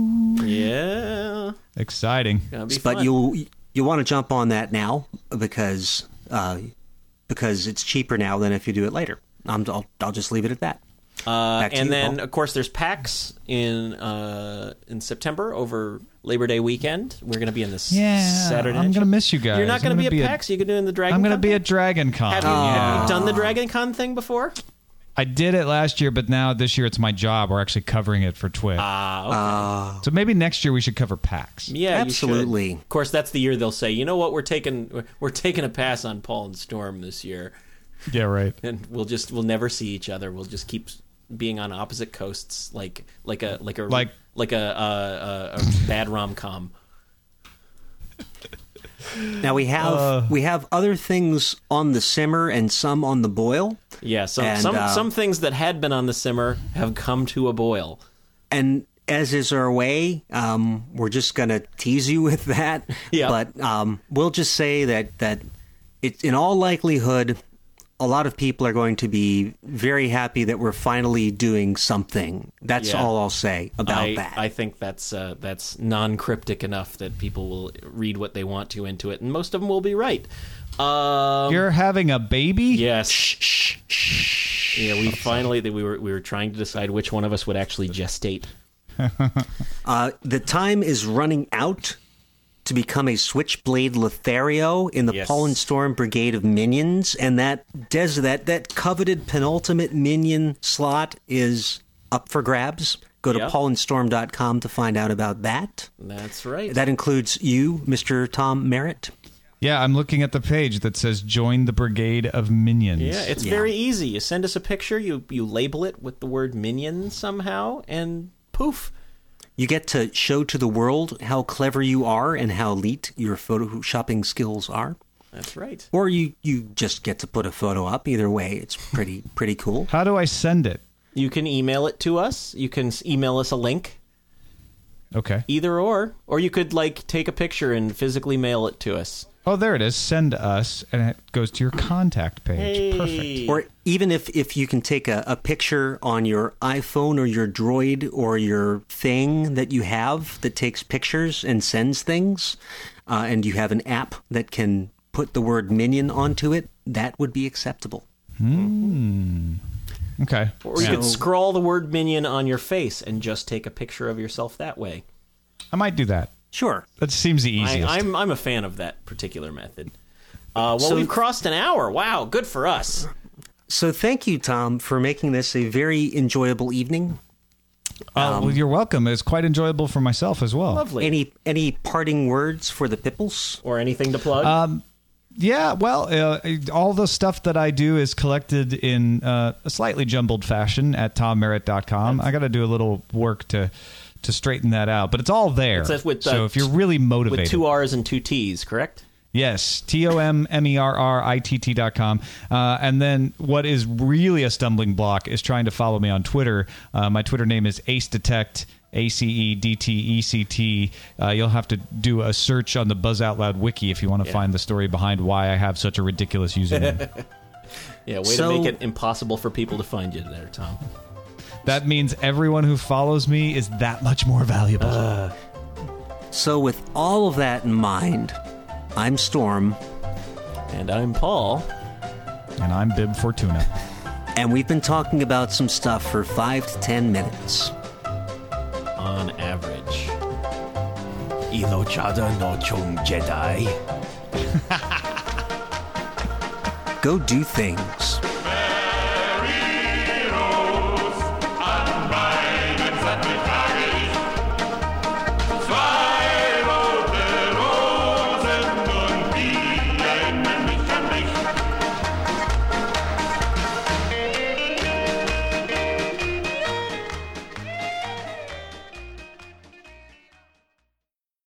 Speaker 4: Yeah.
Speaker 2: Exciting.
Speaker 4: Gonna be
Speaker 3: But
Speaker 4: fun.
Speaker 3: you you want to jump on that now because uh, because it's cheaper now than if you do it later. I'm, I'll, I'll just leave it at that.
Speaker 4: Uh,
Speaker 3: Back to
Speaker 4: and
Speaker 3: you,
Speaker 4: then,
Speaker 3: Paul.
Speaker 4: of course, there's PAX in uh, in September over Labor Day weekend. We're going to be in this
Speaker 2: Yeah,
Speaker 4: Saturday.
Speaker 2: I'm
Speaker 4: night
Speaker 2: gonna
Speaker 4: show.
Speaker 2: miss you guys.
Speaker 4: You're not
Speaker 2: I'm
Speaker 4: going to
Speaker 2: gonna
Speaker 4: be
Speaker 2: be
Speaker 4: at
Speaker 2: at-
Speaker 4: PAX. You're doing the Dragon.
Speaker 2: I'm going to
Speaker 4: Con
Speaker 2: be
Speaker 4: thing?
Speaker 2: at Dragon Con.
Speaker 4: Have you,
Speaker 2: yeah.
Speaker 4: have you done the Dragon Con thing before?
Speaker 2: I did it last year, but now this year it's my job. We're actually covering it for Twitch.
Speaker 4: Ah, okay.
Speaker 2: so maybe next year we should cover PAX.
Speaker 4: yeah,
Speaker 3: absolutely.
Speaker 4: You should. Of course, that's the year they'll say, you know what, we're taking we're taking a pass on Paul and Storm this year,
Speaker 2: Yeah, right.
Speaker 4: and we'll just we'll never see each other. We'll just keep being on opposite coasts, like like a like a
Speaker 2: Like-
Speaker 4: like a, a, a, a bad rom com.
Speaker 3: Now we have
Speaker 2: Uh.
Speaker 3: we have other things on the simmer and some on the boil.
Speaker 4: Yeah, some
Speaker 3: And,
Speaker 4: some
Speaker 3: uh,
Speaker 4: some things that had been on the simmer have come to a boil.
Speaker 3: And as is our way, um, we're just going to tease you with that.
Speaker 4: Yeah.
Speaker 3: But um, we'll just say that that it, in all likelihood, a lot of people are going to be very happy that we're finally doing something. That's
Speaker 4: Yeah.
Speaker 3: all I'll say about
Speaker 4: I,
Speaker 3: that.
Speaker 4: I think that's uh, that's non-cryptic enough that people will read what they want to into it, and most of them will be right. Um,
Speaker 2: You're having a baby?
Speaker 4: yes. Shh, shh, shh. Yeah, we finally we were we were trying to decide which one of us would actually gestate.
Speaker 3: Uh, the time is running out to become a Switchblade Lothario in the
Speaker 4: Yes.
Speaker 3: Pollen Storm Brigade of Minions, and that des- that that coveted penultimate minion slot is up for grabs. Go to
Speaker 4: Yep.
Speaker 3: pollen storm dot com to find out about that.
Speaker 4: That's right.
Speaker 3: That includes you, Mister Tom Merritt.
Speaker 2: Yeah, I'm looking at the page that says join the Brigade of Minions.
Speaker 4: Yeah, it's
Speaker 3: Yeah.
Speaker 4: very easy. You send us a picture, you you label it with the word minion somehow, and poof.
Speaker 3: You get to show to the world how clever you are and how elite your photoshopping skills are.
Speaker 4: That's right.
Speaker 3: Or you, you just get to put a photo up. Either way, it's pretty pretty cool.
Speaker 2: How do I send it?
Speaker 4: You can email it to us. You can s- email us a link,
Speaker 2: Okay.
Speaker 4: either or. Or you could, like, take a picture and physically mail it to us.
Speaker 2: Oh, there it is. Send us, and it goes to your contact page. Perfect.
Speaker 3: Or even if, if you can take a, a picture on your iPhone or your Droid or your thing that you have that takes pictures and sends things, uh, and you have an app that can put the word minion onto it, that would be acceptable.
Speaker 2: Okay.
Speaker 4: Or you
Speaker 2: Yeah.
Speaker 4: could scroll the word minion on your face and just take a picture of yourself that way.
Speaker 2: I might do that.
Speaker 3: Sure.
Speaker 2: That seems the
Speaker 4: I,
Speaker 2: easiest.
Speaker 4: I'm I'm a fan of that particular method. Uh, well,
Speaker 3: So-
Speaker 4: we've crossed an hour. Wow, good for us.
Speaker 3: So thank you, Tom, for making this a very enjoyable evening.
Speaker 2: Uh, well, you're welcome. It's quite enjoyable for myself as well.
Speaker 4: Lovely.
Speaker 3: Any any parting words for the Pipples?
Speaker 4: Or anything to plug?
Speaker 2: Um, Yeah, well, uh, all the stuff that I do is collected in uh, a slightly jumbled fashion at tom merritt dot com. I got to do a little work to to straighten that out, but it's all there.
Speaker 4: It says with, uh,
Speaker 2: so if you're really motivated,
Speaker 4: With two R's and two T's, correct?
Speaker 2: yes, T O M M E R R I T T dot com. Uh, and then what is really a stumbling block is trying to follow me on Twitter. Uh, my Twitter name is Ace Detect. A C E D T E C T. Uh, you'll have to do a search on the Buzz Out Loud wiki if you want to
Speaker 4: Yeah.
Speaker 2: find the story behind why I have such a ridiculous username.
Speaker 4: Yeah, way
Speaker 3: So-
Speaker 4: to make it impossible for people to find you there, Tom.
Speaker 2: That means everyone who follows me is that much more valuable.
Speaker 3: So with all of that in mind, I'm Storm,
Speaker 4: And I'm Paul.
Speaker 2: And I'm Bib Fortuna.
Speaker 3: and we've been talking about some stuff for five to ten minutes.
Speaker 4: On average.
Speaker 5: Inochada no Chung Jedi.
Speaker 3: Go do things.